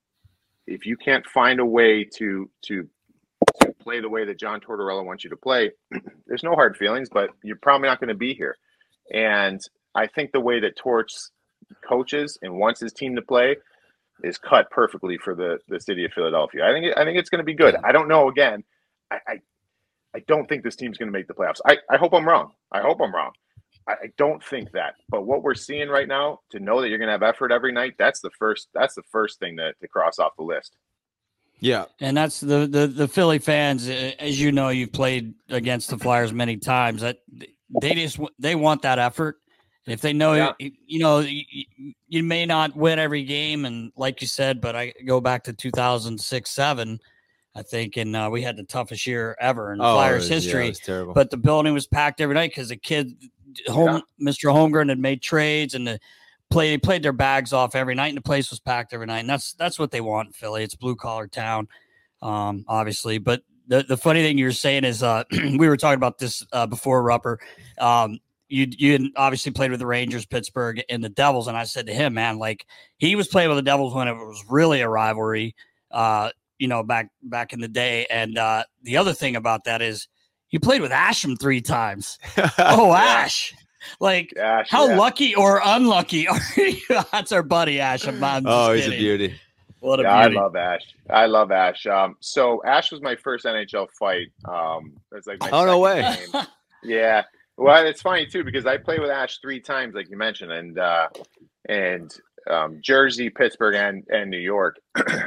if you can't find a way to to to play the way that John Tortorella wants you to play, there's no hard feelings, but you're probably not going to be here. And I think the way that Torts coaches and wants his team to play is cut perfectly for the, the city of Philadelphia. I think I think it's going to be good. I don't know. Again, I I, I don't think this team's going to make the playoffs. I, I hope I'm wrong. I hope I'm wrong. I, I don't think that. But what we're seeing right now, to know that you're going to have effort every night, that's the first that's the first thing to, to cross off the list. Yeah, and that's the, the the Philly fans. As you know, you've played against the Flyers many times. That they just they want that effort. If they know, yeah. you, you know, you, you may not win every game, and like you said, but I go back to two thousand six, seven, I think, and uh, we had the toughest year ever in oh, Flyers was, history. Yeah, it was terrible. But the building was packed every night because the kid, home, yeah. Mister Holmgren had made trades, and the play they played their bags off every night, and the place was packed every night. And that's that's what they want in Philly. It's blue collar town, um, obviously. But the the funny thing you were saying is, uh, we were talking about this uh, before, Rupper. Um, You you obviously played with the Rangers, Pittsburgh, and the Devils, and I said to him, man, like he was playing with the Devils when it was really a rivalry, uh, you know, back back in the day. And uh, the other thing about that is you played with Asham three times. Oh, Ash! Like Ash, how yeah. lucky or unlucky are you? That's our buddy Asham. Oh, he's kidding. a beauty. What a yeah, beauty! I love Ash. I love Ash. Um, so Ash was my first N H L fight. Um, it was like my oh no way! game. Yeah. Well, it's funny too because I played with Ash three times, like you mentioned, and uh, and um, Jersey, Pittsburgh, and and New York,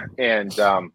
and um,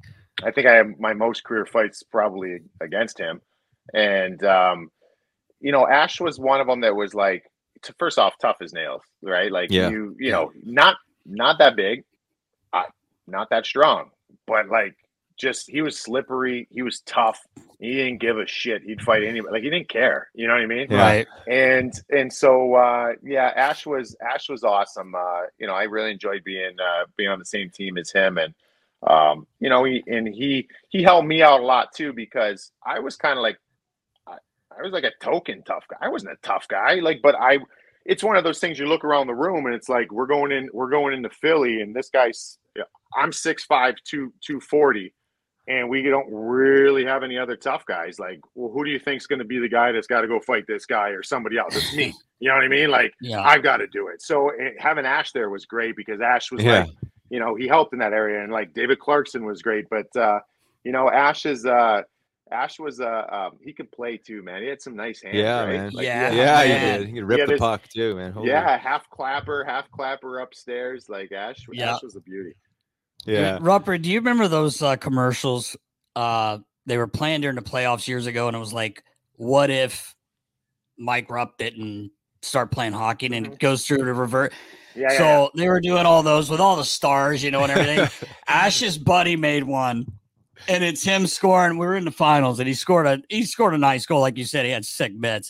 I think I have my most career fights probably against him. And um, you know, Ash was one of them that was like, t- first off, tough as nails, right? Like yeah. you, you know, not not that big, uh, not that strong, but like. Just he was slippery. He was tough. He didn't give a shit. He'd fight anybody. Like he didn't care. You know what I mean? Right. And and so uh, yeah, Ash was Ash was awesome. Uh, you know, I really enjoyed being uh, being on the same team as him, and um, you know, he and he he helped me out a lot too because I was kind of like I, I was like a token tough guy. I wasn't a tough guy, like, but I. It's one of those things you look around the room and it's like we're going in we're going into Philly and this guy's I'm six five, two forty. And we don't really have any other tough guys. Like, well, who do you think is going to be the guy that's got to go fight this guy or somebody else? It's me. You know what I mean? Like, yeah. I've got to do it. So it, having Ash there was great because Ash was yeah. like, you know, he helped in that area. And like David Clarkson was great. But, uh, you know, Ash is uh, Ash was uh, um, he could play too, man. He had some nice hands. Yeah, right? man. Like, yeah, he yeah, he did. He could rip he the his, puck too, man. Holy yeah, half clapper, half clapper upstairs. Like Ash, yeah. Ash was a beauty. Yeah. Rupper, do you remember those uh, commercials? Uh, they were playing during the playoffs years ago, and it was like, what if Mike Rupp didn't start playing hockey, and it goes through to revert? Yeah, so yeah, yeah. they were doing all those with all the stars, you know, and everything. Ash's buddy made one, and it's him scoring. We were in the finals, and he scored a he scored a nice goal, like you said. He had sick mitts.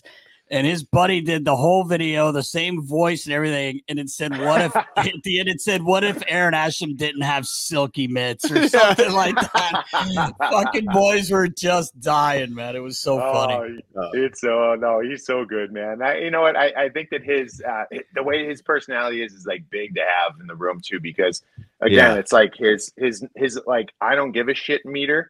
and his buddy did the whole video, the same voice and everything. And it said, what if at the end it said, what if Aaron Asham didn't have silky mitts or something like that? Fucking boys were just dying, man. It was so oh, funny. It's so, uh, no, he's so good, man. I, you know what? I, I think that his, uh, the way his personality is, is like big to have in the room too, because again, yeah. it's like his, his, his, like, I don't give a shit meter.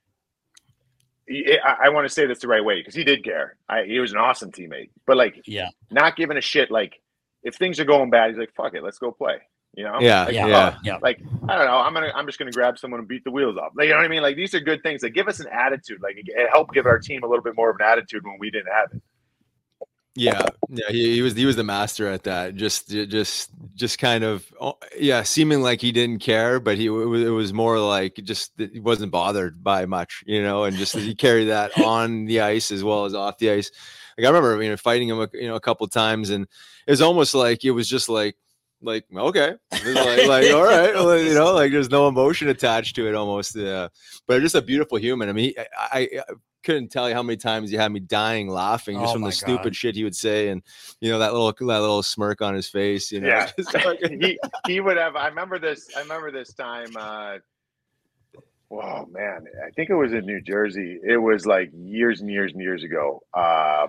I, I want to say this the right way because he did care. I, he was an awesome teammate, but like, yeah, not giving a shit. Like, if things are going bad, he's like, "Fuck it, let's go play." You know? Yeah, like, yeah, uh, yeah. Like, I don't know. I'm gonna, I'm just gonna grab someone and beat the wheels off. Like, you know what I mean? Like, these are good things. Like, give us an attitude. Like, it helped give our team a little bit more of an attitude when we didn't have it. Yeah, yeah, he, he was he was the master at that. Just just just kind of yeah, seeming like he didn't care, but he it was, it was more like just he wasn't bothered by much, you know, and just he carried that on the ice as well as off the ice. Like I remember, you know, fighting him, you know, a couple of times, and it was almost like it was just like like okay, like, like all right, well, you know, like there's no emotion attached to it, almost. Yeah, but just a beautiful human. I mean, he, I. I couldn't tell you how many times he had me dying laughing just oh from the God. stupid shit he would say, and you know that little that little smirk on his face. You know, yeah. he he would have. I remember this. I remember this time. Uh, oh man, I think it was in New Jersey. It was like years and years and years ago. Uh,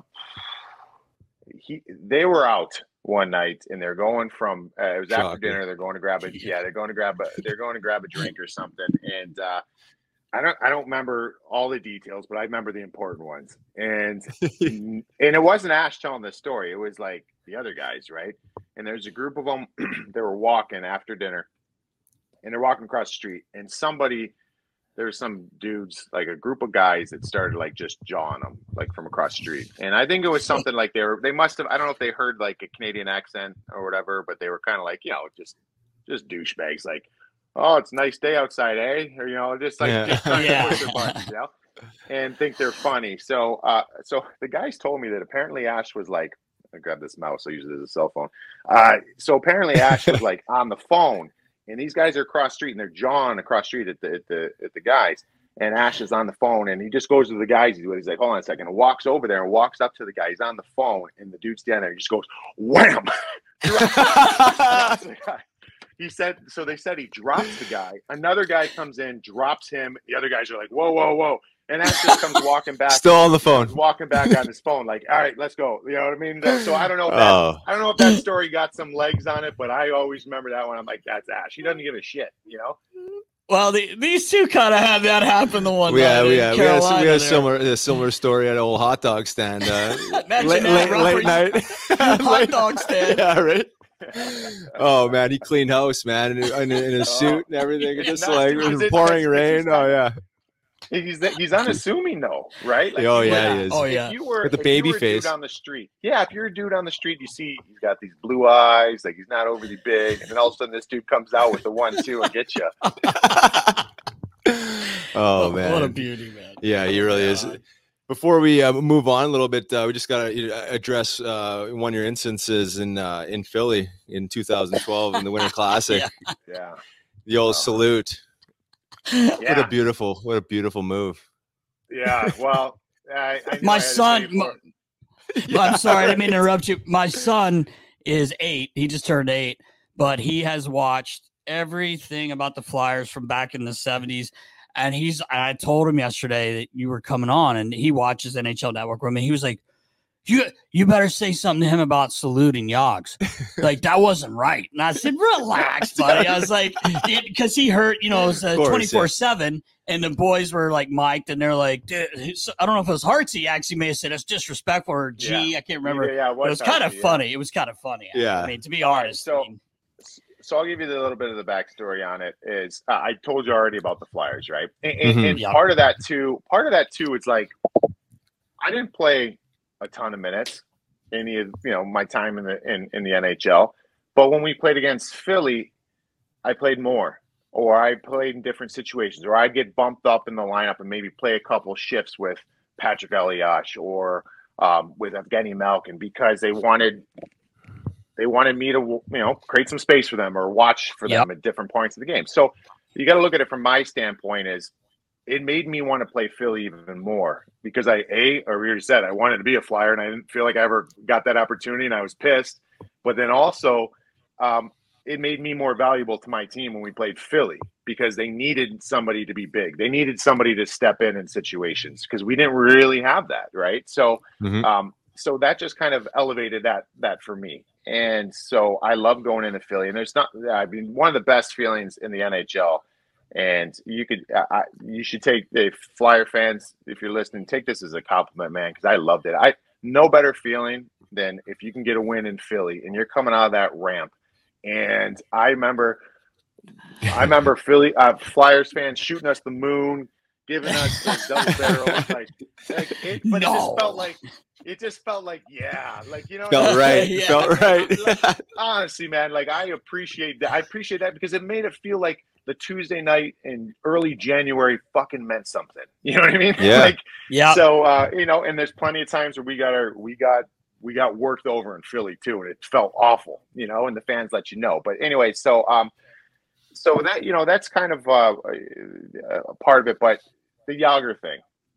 he they were out one night and they're going from. Uh, it was after Shocking. dinner. They're going to grab a yeah. They're going to grab a. They're going to grab a drink or something, and. uh I don't I don't remember all the details, but I remember the important ones. And and it wasn't Ash telling this story. It was like the other guys, right? And there's a group of them that were walking after dinner. And they're walking across the street. And somebody, there was some dudes, like a group of guys that started like just jawing them, like from across the street. And I think it was something like they were, they must have, I don't know if they heard like a Canadian accent or whatever, but they were kind of like, you know, just just douchebags, like, oh, it's a nice day outside, eh? Or, you know, just like, yeah. just trying Yeah. to push their buttons, you know, and think they're funny. So, uh, so the guys told me that apparently Ash was like, I grabbed this mouse, I use it as a cell phone. Uh, so apparently Ash was like on the phone, and these guys are across the street, and they're jawing across the street at the, at the, at the guys. And Ash is on the phone, and he just goes to the guys. He's like, hold on a second, and walks over there and walks up to the guy. He's on the phone, and the dude's standing there. He just goes, wham! He said, so they said he drops the guy. Another guy comes in, drops him. The other guys are like, whoa, whoa, whoa. And Ash just comes walking back. Still on the phone. Walking back on his phone, like, all right, let's go. You know what I mean? So I don't know if that, Oh. I don't know if that story got some legs on it, but I always remember that one. I'm like, that's Ash. He doesn't give a shit, you know? Well, the, these two kind of had that happen the one Yeah, night we in had, we had, a, we had a Carolina similar a similar story at an old hot dog stand. Uh, Imagine late, that, late, late night. hot dog stand. Yeah, right. Oh man, he cleaned house, man, in, in, in his suit and everything, just No, like dude, it was it's- pouring it's- rain. it's- Oh yeah, He's he's unassuming though, right? Oh, you yeah, were- he is. Oh, if yeah. you were With the if baby you were a face. dude on the street, yeah. If you're a dude on the street, you see he's got these blue eyes, like he's not overly big, and then all of a sudden this dude comes out with the one two and gets you. oh man, What a beauty, man. yeah, he really is. Before we uh, move on a little bit, uh, we just got to address uh, one of your instances in uh, in Philly in two thousand twelve in the Winter Classic. Yeah. Yeah, The old Oh. salute. What a yeah, beautiful, what a beautiful move. yeah. Well, I, I knew My I had to son- say before- I'm sorry, I didn't mean to interrupt you. My son is eight. He just turned eight, but he has watched everything about the Flyers from back in the seventies. And he's, I told him yesterday that you were coming on, and he watches N H L Network with me. He was like, you, you better say something to him about saluting Yogs. Like, that wasn't right. And I said, relax, buddy. I was like, because he heard, you know, it was uh, course, twenty-four seven, and the boys were like mic'd, and they're like, dude, I don't know if it was Hartsey actually may have said it's disrespectful, or G, Yeah. I can't remember. Yeah, yeah, But it was kind of yeah. funny. It was kind of funny. Yeah. I mean, to be honest. So- I mean, So I'll give you the little bit of the backstory on it. Is uh, I told you already about the Flyers, right? And, and, Mhm. and Yeah. part of that too, part of that too, it's like I didn't play a ton of minutes any of you know my time in the in, in the N H L, but when we played against Philly, I played more, or I played in different situations, or I'd get bumped up in the lineup and maybe play a couple shifts with Patrick Elias or um, with Evgeny Malkin because they wanted. They wanted me to, you know, create some space for them or watch for them Yep. at different points of the game. So you got to look at it from my standpoint is it made me want to play Philly even more because I, A, or we already said, I wanted to be a Flyer and I didn't feel like I ever got that opportunity and I was pissed. But then also, um, it made me more valuable to my team when we played Philly because they needed somebody to be big. They needed somebody to step in in situations because we didn't really have that, right? So, mm-hmm. um, so that just kind of elevated that that for me. And so I love going into Philly. And there's not, I mean, one of the best feelings in the N H L. And you could, I, you should take the Flyer fans, if you're listening, take this as a compliment, man, because I loved it. I no better feeling than if you can get a win in Philly and you're coming out of that ramp. And I remember, I remember Philly uh, Flyers fans shooting us the moon, giving us the double barrel. Like, like it, but no. it just felt like, it just felt like, yeah, like, you know, felt right. yeah. Felt right. Like, honestly, man, like I appreciate that. I appreciate that because it made it feel like the Tuesday night in early January fucking meant something. You know what I mean? Yeah. Like, yeah. So, uh, you know, and there's plenty of times where we got our, we got, we got worked over in Philly too. And it felt awful, you know, and the fans let you know. But anyway, so, um, so that, you know, that's kind of uh, a part of it. But the Jágr thing,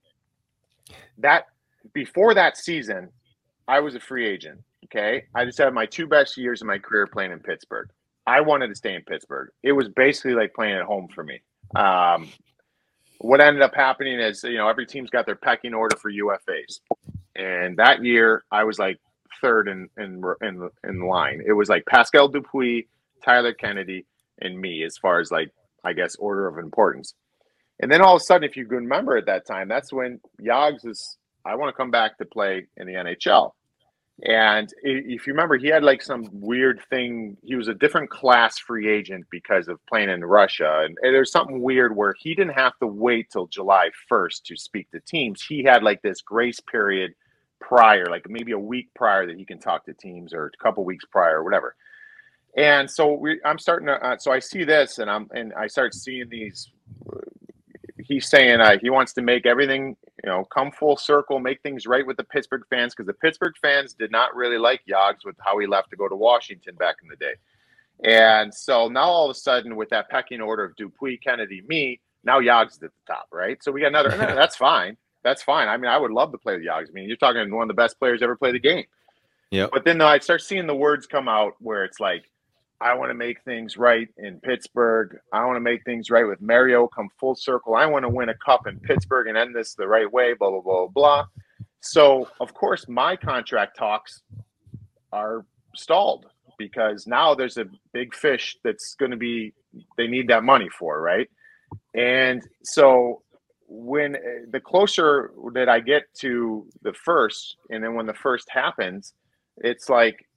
that before that season, I was a free agent. Okay. I just had my two best years of my career playing in Pittsburgh. I wanted to stay in Pittsburgh. It was basically like playing at home for me. Um, what ended up happening is, you know, every team's got their pecking order for U F As. And that year I was like third in, in, in, in line. It was like Pascal Dupuis, Tyler Kennedy, and me as far as like, I guess, order of importance. And then all of a sudden, if you can remember at that time, that's when Jágr is, I want to come back to play in the N H L. And if you remember, he had like some weird thing. He was a different class free agent because of playing in Russia. And there's something weird where he didn't have to wait till July first to speak to teams. He had like this grace period prior, like maybe a week prior that he can talk to teams or a couple weeks prior or whatever. And so we, I'm starting to, uh, so I see this and I'm, and I start seeing these, uh, he's saying uh, he wants to make everything, you know, come full circle, make things right with the Pittsburgh fans, because the Pittsburgh fans did not really like Jágr with how he left to go to Washington back in the day. And so now all of a sudden with that pecking order of Dupuis, Kennedy, me, now Jágr's at the top, right? So we got another, that's fine. That's fine. I mean, I would love to play with Jágr. I mean, you're talking one of the best players ever play the game. Yeah. But then I start seeing the words come out where it's like, I want to make things right in Pittsburgh. I want to make things right with Mario, come full circle. I want to win a cup in Pittsburgh and end this the right way, blah, blah, blah, blah. So, of course, my contract talks are stalled because now there's a big fish that's going to be, they need that money for, right? And so when the closer that I get to the first, and then when the first happens, it's like,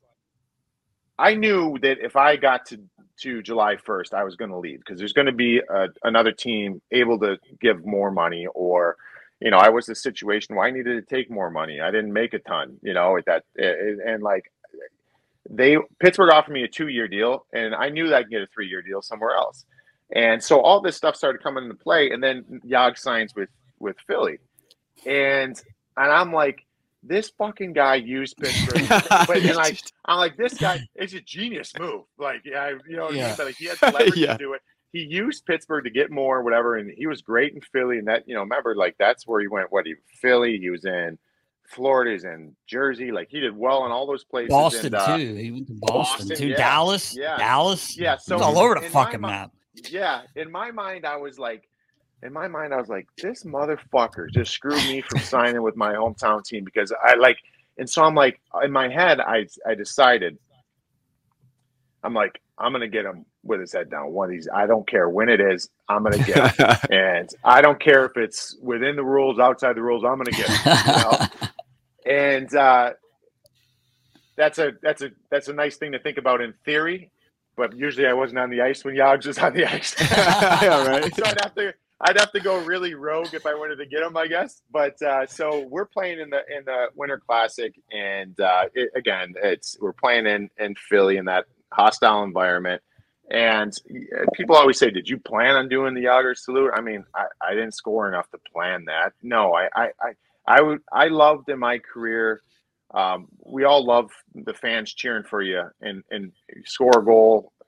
I knew that if I got to, to July first, I was going to leave because there's going to be a, another team able to give more money, or, you know, I was in a situation where I needed to take more money. I didn't make a ton, you know, at that. And, and like they, Pittsburgh offered me a two year deal and I knew that I could get a three year deal somewhere else. And so all this stuff started coming into play. And then Jágr signs with, with Philly. And, and I'm like, this fucking guy used Pittsburgh, but and like I'm like, this guy, it's a genius move. Like, yeah, you know, yeah. Like he had the leverage yeah. to do it. He used Pittsburgh to get more, whatever, and he was great in Philly. And that, you know, remember, like that's where he went. What he Philly, he was in Florida, he's in Jersey. Like he did well in all those places. Boston and, uh, too. He went to Boston, Boston too. Yeah. Dallas, yeah. Dallas, yeah. So he was all over the fucking my, map. Yeah, in my mind, I was like. In my mind, I was like, this motherfucker just screwed me from signing with my hometown team because I like, and so I'm like, in my head, I I decided, I'm like, I'm going to get him with his head down. One of these, I don't care when it is, I'm going to get him. And I don't care if it's within the rules, outside the rules, I'm going to get him. You know? And uh, that's a, that's a, that's a nice thing to think about in theory, but usually I wasn't on the ice when Jágr was on the ice. Yeah, right. So I'd have to, I'd have to go really rogue if I wanted to get him, I guess. But uh, so we're playing in the in the Winter Classic, and uh, it, again, it's we're playing in, in Philly in that hostile environment. And people always say, "Did you plan on doing the Jágr salute?" I mean, I, I didn't score enough to plan that. No, I I I, I would I loved in my career. Um, we all love the fans cheering for you and and score a goal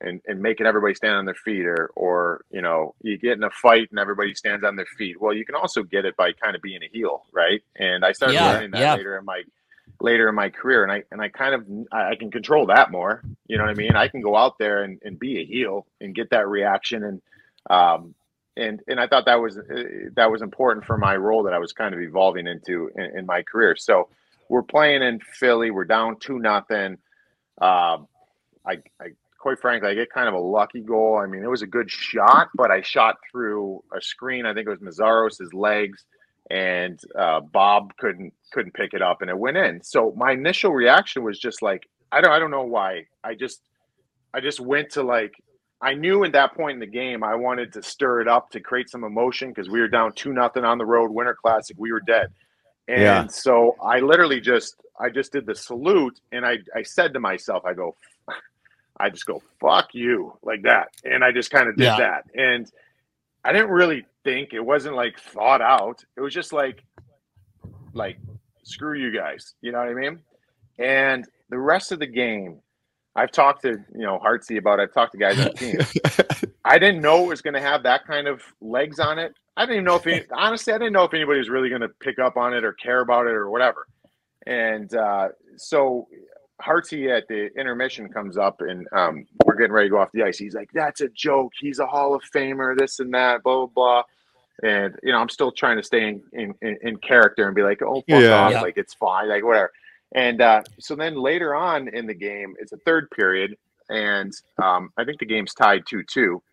and, and making everybody stand on their feet, or, or, you know, you get in a fight and everybody stands on their feet. Well, you can also get it by kind of being a heel. Right. And I started Yeah, learning that yeah. later in my, later in my career. And I, and I kind of, I can control that more, you know what I mean? I can go out there and, and be a heel and get that reaction. And, um, and, and I thought that was, that was important for my role that I was kind of evolving into in, in my career. So we're playing in Philly. We're down two nothing. Um, I, I, quite frankly, I get kind of a lucky goal. I mean, it was a good shot, but I shot through a screen. I think it was Mazzaros' legs, and uh, Bob couldn't couldn't pick it up, and it went in. So my initial reaction was just like, I don't, I don't know why. I just, I just went to like, I knew at that point in the game, I wanted to stir it up to create some emotion because we were down two nothing on the road, Winter Classic. We were dead. And Yeah. so I literally just, I just did the salute, and I, I said to myself, I go, I just go, fuck you, like that. And I just kind of did Yeah. that. And I didn't really think, it wasn't like thought out. It was just like, like, screw you guys. You know what I mean? And the rest of the game, I've talked to, you know, Hartsey about it. I've talked to guys on the team. I didn't know it was going to have that kind of legs on it. I didn't even know if, any, honestly, I didn't know if anybody was really going to pick up on it or care about it or whatever. And uh, so Hartsey at the intermission comes up, and um, we're getting ready to go off the ice. He's like, that's a joke. He's a Hall of Famer, this and that, blah, blah, blah. And, you know, I'm still trying to stay in, in, in, in character and be like, oh, fuck Yeah. off. Yeah. Like, it's fine, like, whatever. And uh, so then later on in the game, it's a third period, and um, I think the game's tied two two.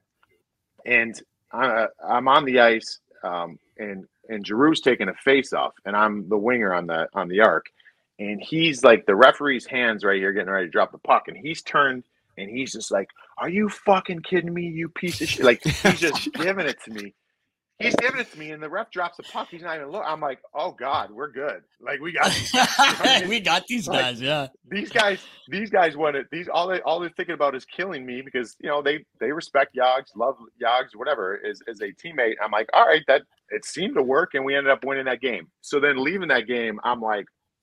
And I, I'm on the ice, um, and and Giroux's taking a face-off, and I'm the winger on the on the arc. And he's like, the referee's hands right here getting ready to drop the puck, and he's turned, and he's just like, are you fucking kidding me, you piece of shit? Like, he's just giving it to me. He's giving it to me, and the ref drops the puck. He's not even look. I'm like, oh God, we're good. Like, we got these guys. You know what I mean? We got these Like, guys, yeah. These guys, these guys want it. These all they all they're thinking about is killing me because you know they they respect Yogs, love Yogs, whatever as as a teammate. I'm like, all right, that it seemed to work, and we ended up winning that game. So then leaving that game, I'm like,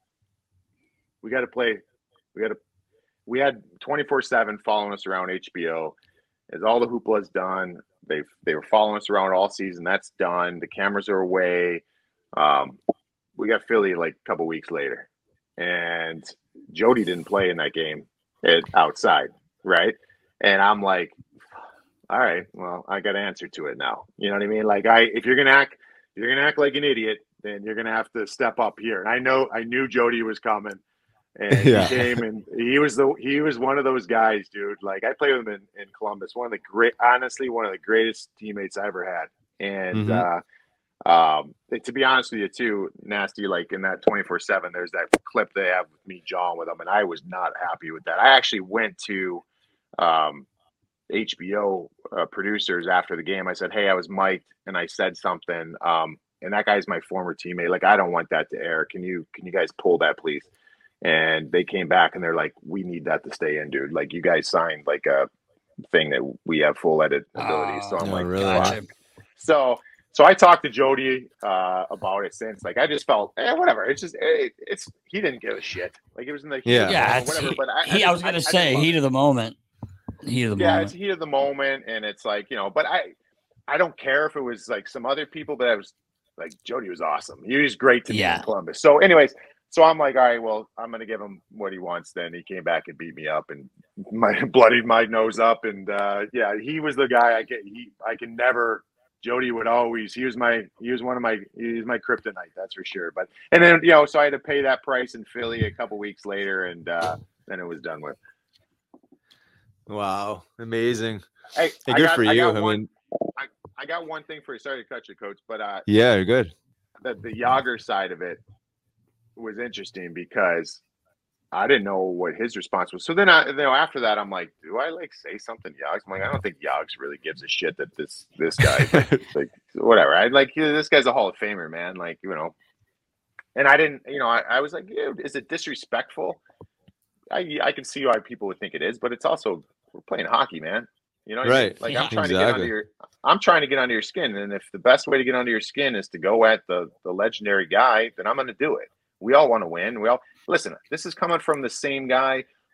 we got to play. We got to. We had twenty-four seven following us around H B O. As all the hoopla is done, they they were following us around all season. That's done. The cameras are away. Um, we got Philly like a couple weeks later, and Jody didn't play in that game at, outside, right? And I'm like, all right, well, I got to answer to it now. You know what I mean? Like, I if you're gonna act, if you're gonna act like an idiot, then you're gonna have to step up here. And I know, I knew Jody was coming. And Yeah. he came, and he was the he was one of those guys, dude. Like, I played with him in, in Columbus. One of the great, honestly, one of the greatest teammates I ever had. And Mhm. uh, um, to be honest with you, too, Nasty. Like in that twenty-four seven, there's that clip they have with me jawing with him, and I was not happy with that. I actually went to um, H B O uh, producers after the game. I said, "Hey, I was mic'd, and I said something." Um, and that guy's my former teammate. Like, I don't want that to air. Can you can you guys pull that, please? And they came back and they're like, we need that to stay in, dude. Like, you guys signed like a thing that we have full edit ability. So I'm Oh, like, really? "Fuck." So, so I talked to Jody uh, about it since. Like, I just felt, eh, whatever. It's just, it, it's he didn't give a shit. Like, it was in the Yeah. Yeah, or it's, whatever. he, But I, he- I was I, gonna I say just heat of the moment. Heat of the yeah, moment. it's heat of the moment, and it's like, you know. But I, I don't care if it was like some other people, but I was like, Jody was awesome. He was great to me Yeah. in Columbus. So, anyways. So I'm like, all right, well, I'm going to give him what he wants. Then he came back and beat me up and my bloodied my nose up. And uh, yeah, he was the guy I can, he, I can never, Jody would always, he was my, he was one of my, he was my kryptonite. That's for sure. But, and then, you know, so I had to pay that price in Philly a couple weeks later, and uh, then it was done with. Wow. Amazing. Hey, Hey, I good got- for I you. got I one- mean, I, I got one thing for you. Sorry to cut you, Coach, but uh, yeah, you're good. the, the Yager side of it was interesting because I didn't know what his response was. So then, I, you know, after that, I'm like, do I like say something to Yogs? I'm like, I don't think Yogs really gives a shit that this this guy, like, whatever. I like this guy's a Hall of Famer, man. Like, you know, and I didn't, you know, I, I was like, dude, is it disrespectful? I I can see why people would think it is, but it's also, we're playing hockey, man. You know what I mean? Right. Like, Yeah. I'm trying to get under Exactly. your, I'm trying to get under your skin, and if the best way to get under your skin is to go at the the legendary guy, then I'm going to do it. We all want to win. We all listen. This is coming from the same guy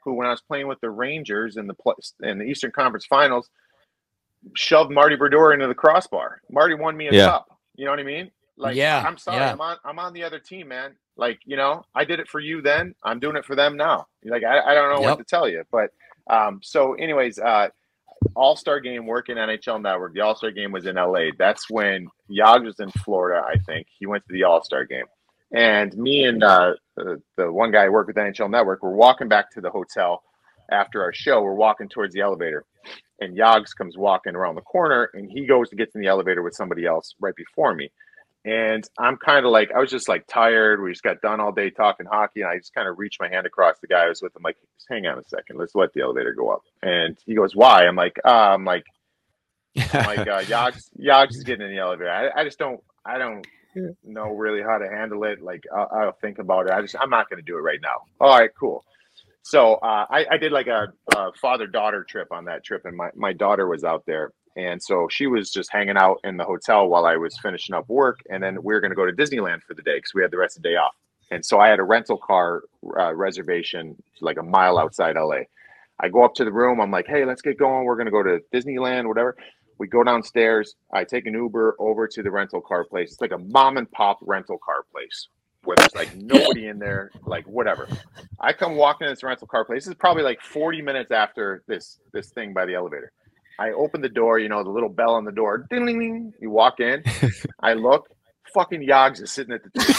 who, when I was playing with the Rangers in the in the Eastern Conference Finals, shoved Marty Brodeur into the crossbar. Marty won me a yeah. cup. You know what I mean? Like, yeah, I'm sorry, yeah. I'm on I'm on the other team, man. Like, you know, I did it for you then. I'm doing it for them now. Like, I, I don't know Yep. what to tell you. But um, so anyways, uh, All-Star game working N H L Network. The All-Star game was in L A. That's when Yogs was in Florida, I think. He went to the All-Star game. And me and uh, the, the one guy I worked with N H L Network, we're walking back to the hotel after our show. We're walking towards the elevator. And Yogs comes walking around the corner, and he goes to get in the elevator with somebody else right before me. And I'm kind of like, I was just like tired. We just got done all day talking hockey. And I just kind of reached my hand across the guy I was with. I'm like, hang on a second. Let's let the elevator go up. And he goes, why? I'm like, uh, I'm like, I'm like, uh, Yogs, Yogs is getting in the elevator. I, I just don't, I don't know really how to handle it. Like, I'll, I'll think about it. I just, I'm not going to do it right now. All right, cool. So uh, I, I did like a, a father-daughter trip on that trip. And my, my daughter was out there. And so she was just hanging out in the hotel while I was finishing up work. And then we were going to go to Disneyland for the day because we had the rest of the day off. And so I had a rental car uh, reservation like a mile outside L A. I go up to the room. I'm like, hey, let's get going. We're going to go to Disneyland, whatever. We go downstairs. I take an Uber over to the rental car place. It's like a mom and pop rental car place where there's like nobody in there, like whatever. I come walking in this rental car place. This is probably like forty minutes after this this thing by the elevator. I open the door, you know, the little bell on the door. Ding, ding, ding. You walk in. I look. Fucking Yogs is sitting at the table.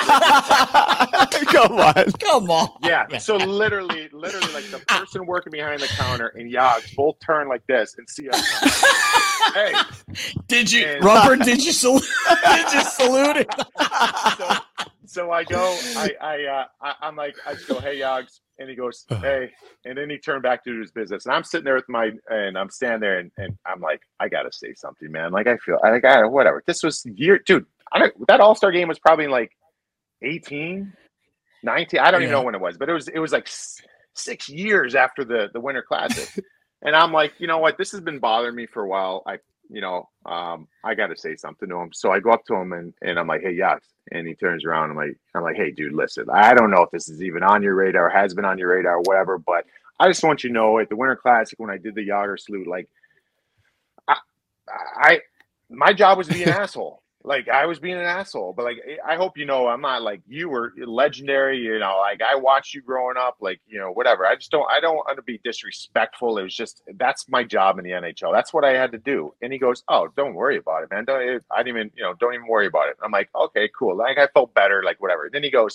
Come on. Come on. Yeah. So literally, literally, like the person working behind the counter and Yogs both turn like this and see us. Like, hey. Did you, and, Robert, did you salute, did you salute it? so, so I go, I, I, uh, I, I'm like, I just go, hey, Yogs. And he goes, hey. And then he turned back to his business. And I'm sitting there with my, and I'm standing there and, and I'm like, I got to say something, man. Like, I feel, I got whatever. This was year, dude. I don't, that All-Star game was probably like eighteen, nineteen. I don't yeah. even know when it was, but it was, it was like six years after the, the Winter Classic. And I'm like, you know what? This has been bothering me for a while. I, you know, um, I got to say something to him. So I go up to him and, and I'm like, hey, Yogs. And he turns around. I'm like, I'm like, hey, dude, listen, I don't know if this is even on your radar, has been on your radar, or whatever, but I just want you to know at the Winter Classic, when I did the Yager salute, like I, I, my job was to be an asshole. Like I was being an asshole, but like, I hope, you know, I'm not like you were legendary, you know, like I watched you growing up, like, you know, whatever. I just don't, I don't want to be disrespectful. It was just, that's my job in the N H L. That's what I had to do. And he goes, oh, don't worry about it, man. Don't, I didn't even, you know, don't even worry about it. I'm like, okay, cool. Like I felt better, like whatever. Then he goes,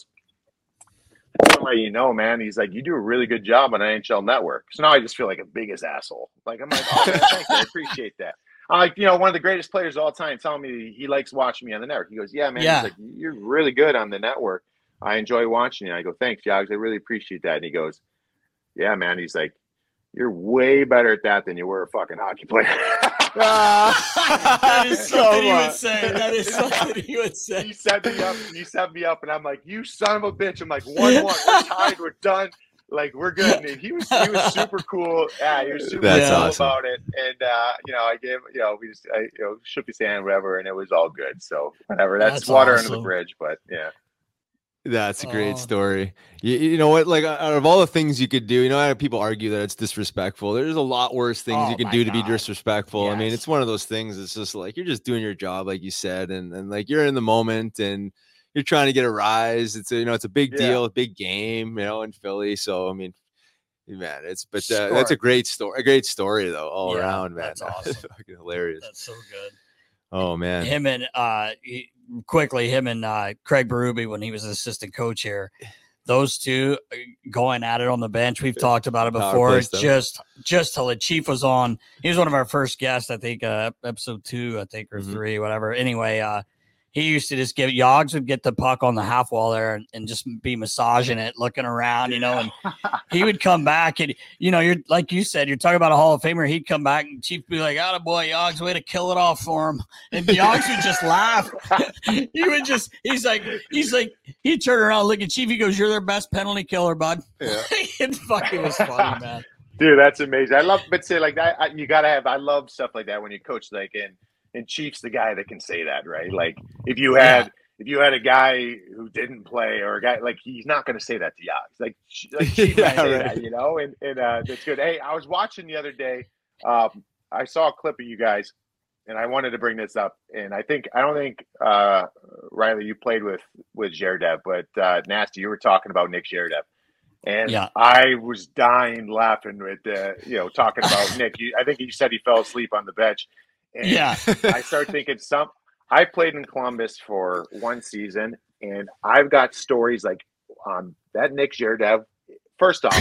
I'll let you know, man. He's like, you do a really good job on N H L Network. So now I just feel like a biggest asshole. Like, I'm like, oh, man, thank you. I appreciate that. I'm like, you know, one of the greatest players of all time telling me he likes watching me on the network. He goes, yeah, man. Yeah. He's like, you're really good on the network. I enjoy watching you. I go, thanks, Yogs. I really appreciate that. And he goes, yeah, man. He's like, you're way better at that than you were a fucking hockey player. uh, that is something he would say. That is something he would say. He set me up. He set me up, and I'm like, you son of a bitch. I'm like, one one. We're tied. We're done. Like, we're good. And he was he was super cool. Yeah, he was super That's cool awesome. about it. And uh, you know, I gave you know, we just I you know shook his hand, whatever, and it was all good. So whatever. That's, That's water awesome. under the bridge, but yeah. That's a great Oh. story. You, you know what? Like, out of all the things you could do, you know, I have people argue that it's disrespectful. There's a lot worse things Oh you can my do to be God. disrespectful. I mean, Yes. it's one of those things. It's just like you're just doing your job, like you said, and and like you're in the moment and you're trying to get a rise. It's a, you know, it's a big Yeah. deal, a big game, you know, in Philly. So I mean, man, it's but uh, Sure. that's a great story. A great story though, all Yeah, around, man. that's awesome. Fucking hilarious. That's so good. Oh man. Him and uh, he, quickly, him and uh, Craig Berube when he was assistant coach here. Those two going at it on the bench. We've talked about it Power before. play It's stuff. just, just till the Chief was on. He was one of our first guests, I think, uh, episode two, I think, or Mhm. three, whatever. Anyway, uh, he used to just give Yogs would get the puck on the half wall there and, and just be massaging it, looking around, you know, and he would come back and, you know, you're like you said, you're talking about a Hall of Famer. He'd come back and Chief would be like, "Atta boy, Yogs, way to kill it off for him." And Yogs would just laugh. He would just, he's like, he's like, he'd turn around, look at Chief. He goes, "You're their best penalty killer, bud." Yeah. It fucking was funny, man. Dude, that's amazing. I love, but say like that, I, you gotta have. I love stuff like that when you coach. Like, and and Chief's the guy that can say that, right? Like, if you had, if you had a guy who didn't play or a guy like he's not going to say that to you. He's like, like she Yeah, might say right. that, you know, and and uh, that's good. Hey, I was watching the other day. Um, I saw a clip of you guys, and I wanted to bring this up. And I think I don't think uh, Riley, you played with with Zherdev, but uh, Nasty, you were talking about Nick Zherdev. And Yeah. I was dying laughing with, uh, you know, talking about Nick. You, I think you said he fell asleep on the bench. And Yeah. I started thinking some. I played in Columbus for one season, and I've got stories like um, that Nick Zherdev. First off,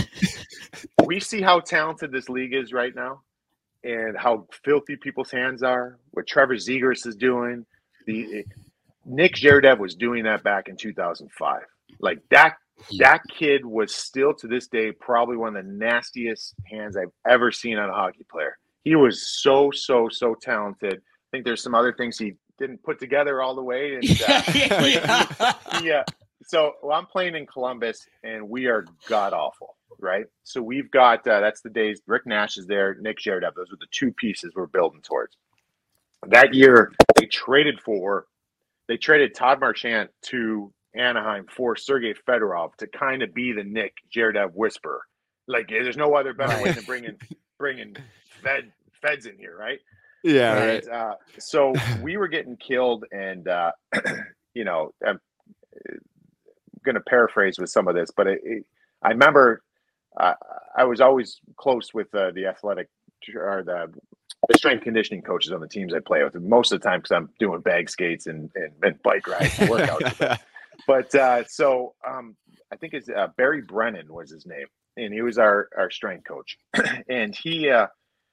we see how talented this league is right now, and how filthy people's hands are. What Trevor Zegras is doing, the Nick Zherdev was doing that back in two thousand five. Like that. That kid was still to this day probably one of the nastiest hands I've ever seen on a hockey player. He was so, so, so talented. I think there's some other things he didn't put together all the way. And, uh, yeah. he, he, uh, so well, I'm playing in Columbus, and we are god awful, right? So we've got uh, that's the days Rick Nash is there, Nick Zherdev. Those are the two pieces we're building towards. That year, they traded for they traded Todd Marchant to Anaheim for Sergei Fedorov to kind of be the Nick Zherdev whisperer. Like, there's no other better way than bringing bringing Fed Feds in here, right? Yeah, and, right. Uh, so we were getting killed, and uh, you know, I'm going to paraphrase with some of this, but it, it, I remember uh, I was always close with uh, the athletic or the, the strength conditioning coaches on the teams I play with, and most of the time because I'm doing bag skates and, and, and bike rides and workouts. But uh, so um, I think it's uh, Barry Brennan was his name, and he was our, our strength coach. And he uh,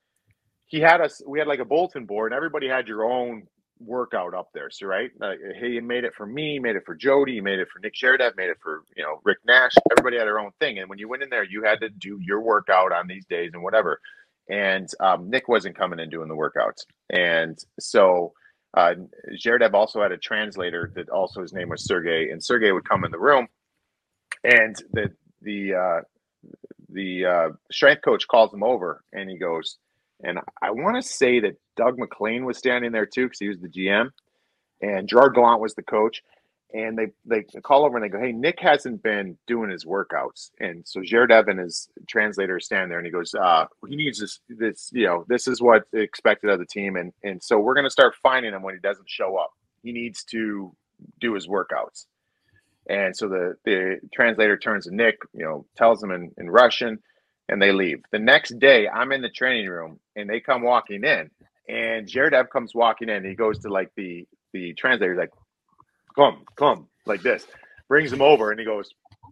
he had us. We had like a bulletin board, and everybody had your own workout up there. So right, uh, he made it for me, made it for Jody, made it for Nick Zherdev, made it for you know Rick Nash. Everybody had their own thing, and when you went in there, you had to do your workout on these days and whatever. And um, Nick wasn't coming and doing the workouts, and so. Uh, Zherdev also had a translator that also his name was Sergey, and Sergey would come in the room, and the the uh, the uh, strength coach calls him over, and he goes, and I want to say that Doug McLean was standing there too because he was the G M, and Gerard Gallant was the coach, and they they call over and they go, hey, Nick hasn't been doing his workouts, and so Zherdev and his translator stand there, and he goes, uh, he needs this, this, you know, this is what's expected of the team, and and so we're going to start finding him when he doesn't show up. He needs to do his workouts, and so the the translator turns to Nick, you know, tells him in, in Russian, and they leave. The next day, I'm in the training room, and they come walking in, and Zherdev comes walking in. And he goes to like the the translator, like, come, come, like this, brings him over, and he goes,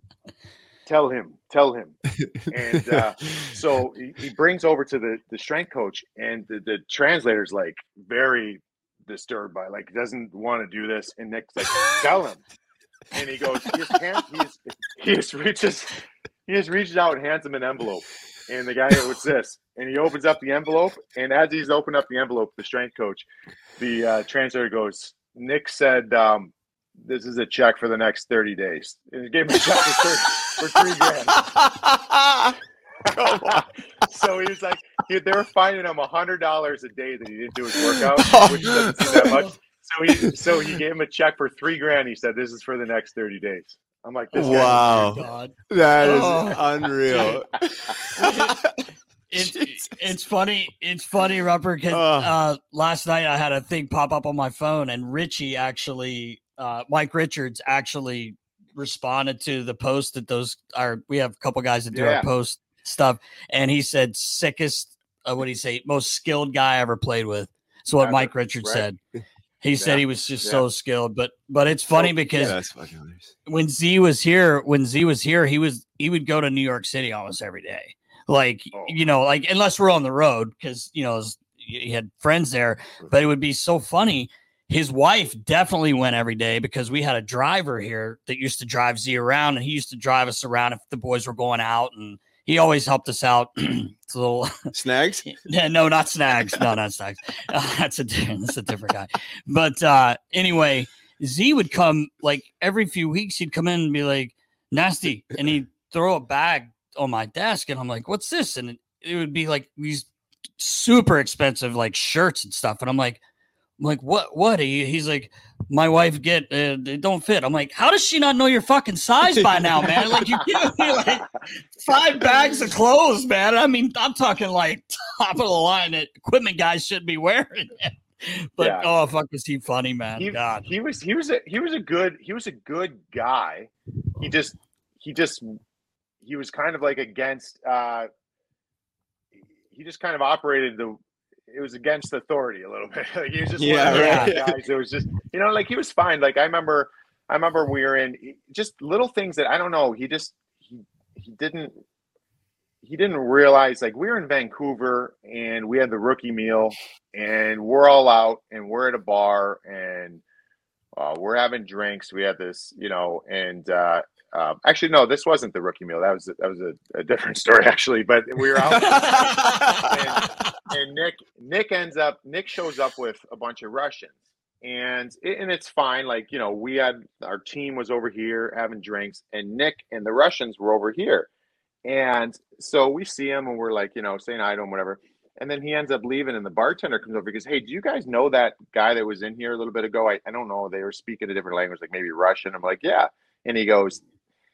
tell him, tell him. And uh, so he, he brings over to the, the strength coach, and the, the translator's like very disturbed by, like, doesn't want to do this. And Nick's like, tell him. And he goes, he just, hands, he just, he just reaches, he just reaches out and hands him an envelope. And the guy goes, what's this? And he opens up the envelope, and as he's opening up the envelope, the strength coach, the uh, translator goes, Nick said, um, this is a check for the next thirty days. And he gave him a check for, for three grand. Come on. So he was like, he, they were finding him one hundred dollars a day that he didn't do his workout, which doesn't seem that much. So he, so he gave him a check for three grand. He said, this is for the next thirty days. I'm like, this wow. God. That is Oh. unreal. It's it's funny. It's funny, Rupper, because Uh. uh, last night I had a thing pop up on my phone, and Richie actually, uh, Mike Richards actually responded to the post that those are. We have a couple guys that do Yeah. our post stuff, and he said sickest. Uh, what did he say? Most skilled guy I ever played with. So what Ever, Mike Richards right. said. He said Yeah. he was just Yeah. so skilled, but but it's funny So- because Yeah, that's fucking hilarious. when Z was here, when Z was here, he was he would go to New York City almost every day. Like, Oh. you know, like unless we're on the road, because you know his- he had friends there. But it would be so funny. His wife definitely went every day because we had a driver here that used to drive Z around, and he used to drive us around if the boys were going out, and he always helped us out. It's a little Snags? yeah, no, not Snags. No, not Snags. Uh, that's a different, that's a different guy. But uh, anyway, Z would come like every few weeks. He'd come in and be like, "Nasty," and he'd throw a bag on my desk, and I'm like, "What's this?" And it, it would be like these super expensive like shirts and stuff, and I'm like, I'm like, what? What? He, he's like, my wife get uh, they don't fit. I'm like, how does she not know your fucking size by now, man? Like you give me like five bags of clothes, man. I mean, I'm talking like top of the line that equipment guys should be wearing. But yeah. oh fuck, is he funny, man? He, God, he was he was a he was a good he was a good guy. He just he just he was kind of like against. Uh, he just kind of operated the. It was against authority a little bit. Like he was just yeah, one of those right. guys. It was just, you know, like he was fine. Like I remember, I remember we were in just little things that I don't know. He just he he didn't he didn't realize like we were in Vancouver and we had the rookie meal and we're all out and we're at a bar and uh, we're having drinks. We had this, you know, and uh, uh, actually no, this wasn't the rookie meal. That was that was a, a different story actually. But we were out. and, And Nick, Nick ends up, Nick shows up with a bunch of Russians, and it, and it's fine. Like you know, we had our team was over here having drinks, and Nick and the Russians were over here, and so we see him, and we're like, you know, saying hi to him, whatever. And then he ends up leaving, and the bartender comes over because, hey, do you guys know that guy that was in here a little bit ago? I, I don't know. They were speaking a different language, like maybe Russian. I'm like, yeah, and he goes.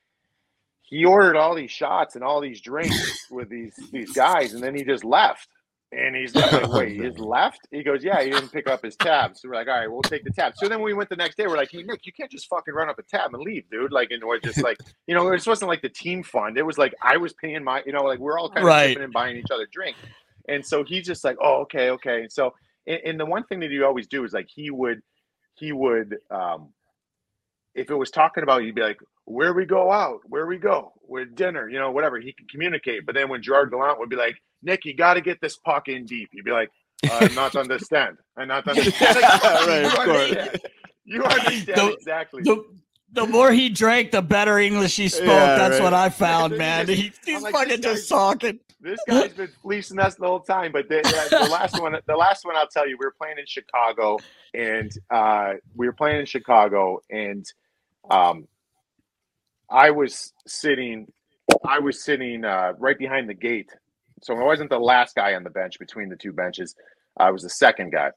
He ordered all these shots and all these drinks with these these guys, and then he just left. And he's like, wait, he just left? He goes, yeah, he didn't pick up his tab. So we're like, all right, we'll take the tab. So then we went the next day. We're like, hey, Nick, you can't just fucking run up a tab and leave, dude. Like, and we're just like, you know, it wasn't like the team fund. It was like I was paying my, you know, like we're all kind of right. tipping and buying each other drinks. And so he's just like, oh, okay, okay. And so, and, and the one thing that you always do is like he would, he would, um, if it was talking about, you'd be like, where we go out, where we go, with dinner, you know, whatever. He could communicate. But then when Gerard Gallant would be like, Nick, you got to get this puck in deep. You'd be like, I'm not understand. I'm not understand. Like, right, you, of understand. you understand the, exactly. The, the more he drank, the better English he spoke. Yeah, That's right. what I found, man. He, he's like, fucking just talking. This guy's been fleecing us the whole time. But the, the, the last one, the last one, I'll tell you, we were playing in Chicago, and uh, we were playing in Chicago, and um, I was sitting, I was sitting uh, right behind the gate. So I wasn't the last guy on the bench between the two benches. I was the second guy.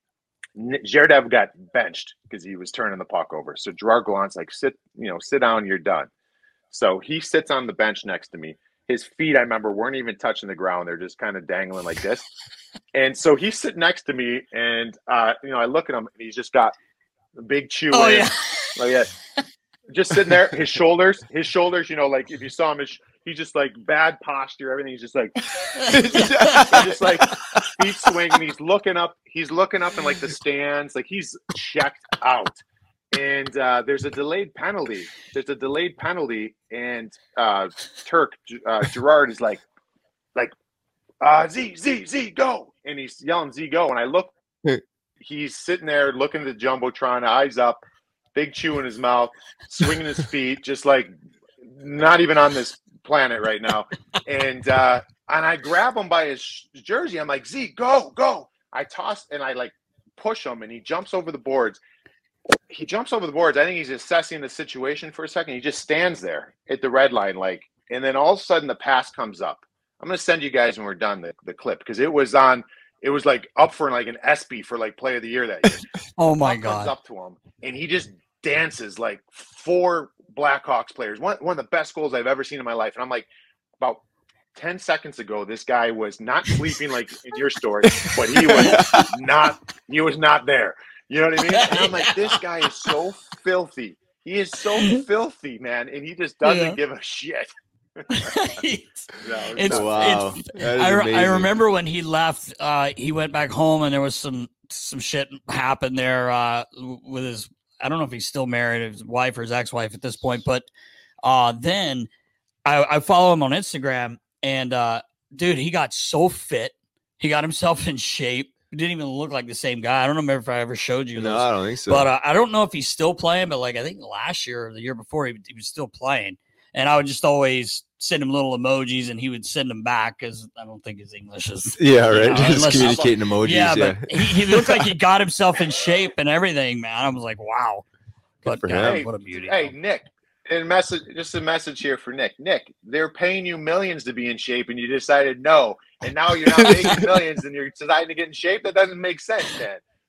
Zherdev got benched because he was turning the puck over. So Gerard Gallant's like, sit, you know, sit down, you're done. So he sits on the bench next to me. His feet, I remember, weren't even touching the ground. They're just kind of dangling like this. And so he's sitting next to me, and, uh, you know, I look at him, and he's just got a big chew oh, in. Yeah. Like that. Just sitting there, his shoulders, his shoulders, you know, like if you saw him, his, he's just like bad posture. Everything's just like, just like feet swinging. He's looking up. He's looking up in like the stands. Like he's checked out. And uh, there's a delayed penalty. There's a delayed penalty. And uh, Turk, uh, Gerard is like, like, uh, Z, Z, Z, go. And he's yelling, Z, go. And I look, he's sitting there looking at the Jumbotron, eyes up. Big chew in his mouth, swinging his feet, just like not even on this planet right now. And uh, and I grab him by his jersey. I'm like, Z, go, go. I toss and I like push him, and he jumps over the boards. He jumps over the boards. I think he's assessing the situation for a second. He just stands there at the red line, like, and then all of a sudden the pass comes up. I'm gonna send you guys when we're done the, the clip because it was on. It was like up for like an ESPY for like play of the year that year. Oh my Puck god! comes up to him, and he just dances like four Blackhawks players. One one of the best goals I've ever seen in my life. And I'm like, about ten seconds ago, this guy was not sleeping like in your story, but he was not. He was not there. You know what I mean? And I'm like, this guy is so filthy. He is so filthy, man, and he just doesn't yeah. give a shit. no, it's, it's, wow. It's, I, I remember when he left, uh, he went back home, and there was some some shit happened there uh, with his. I don't know if he's still married, his wife or his ex-wife at this point, but uh, then I, I follow him on Instagram, and uh, dude, he got so fit. He got himself in shape. He didn't even look like the same guy. I don't remember if I ever showed you. No, this. I don't think so. But uh, I don't know if he's still playing, but like I think last year or the year before, he, he was still playing. And I would just always send him little emojis, and he would send them back because I don't think his English is. Yeah, right. You know, just unless, communicating emojis. Yeah, yeah. but he, he looked like he got himself in shape and everything, man. I was like, wow. Good but for God, him. what a beauty. Hey, Nick, and message, just a message here for Nick. Nick, they're paying you millions to be in shape, and you decided no, and now you're not making millions, and you're deciding to get in shape. That doesn't make sense, man.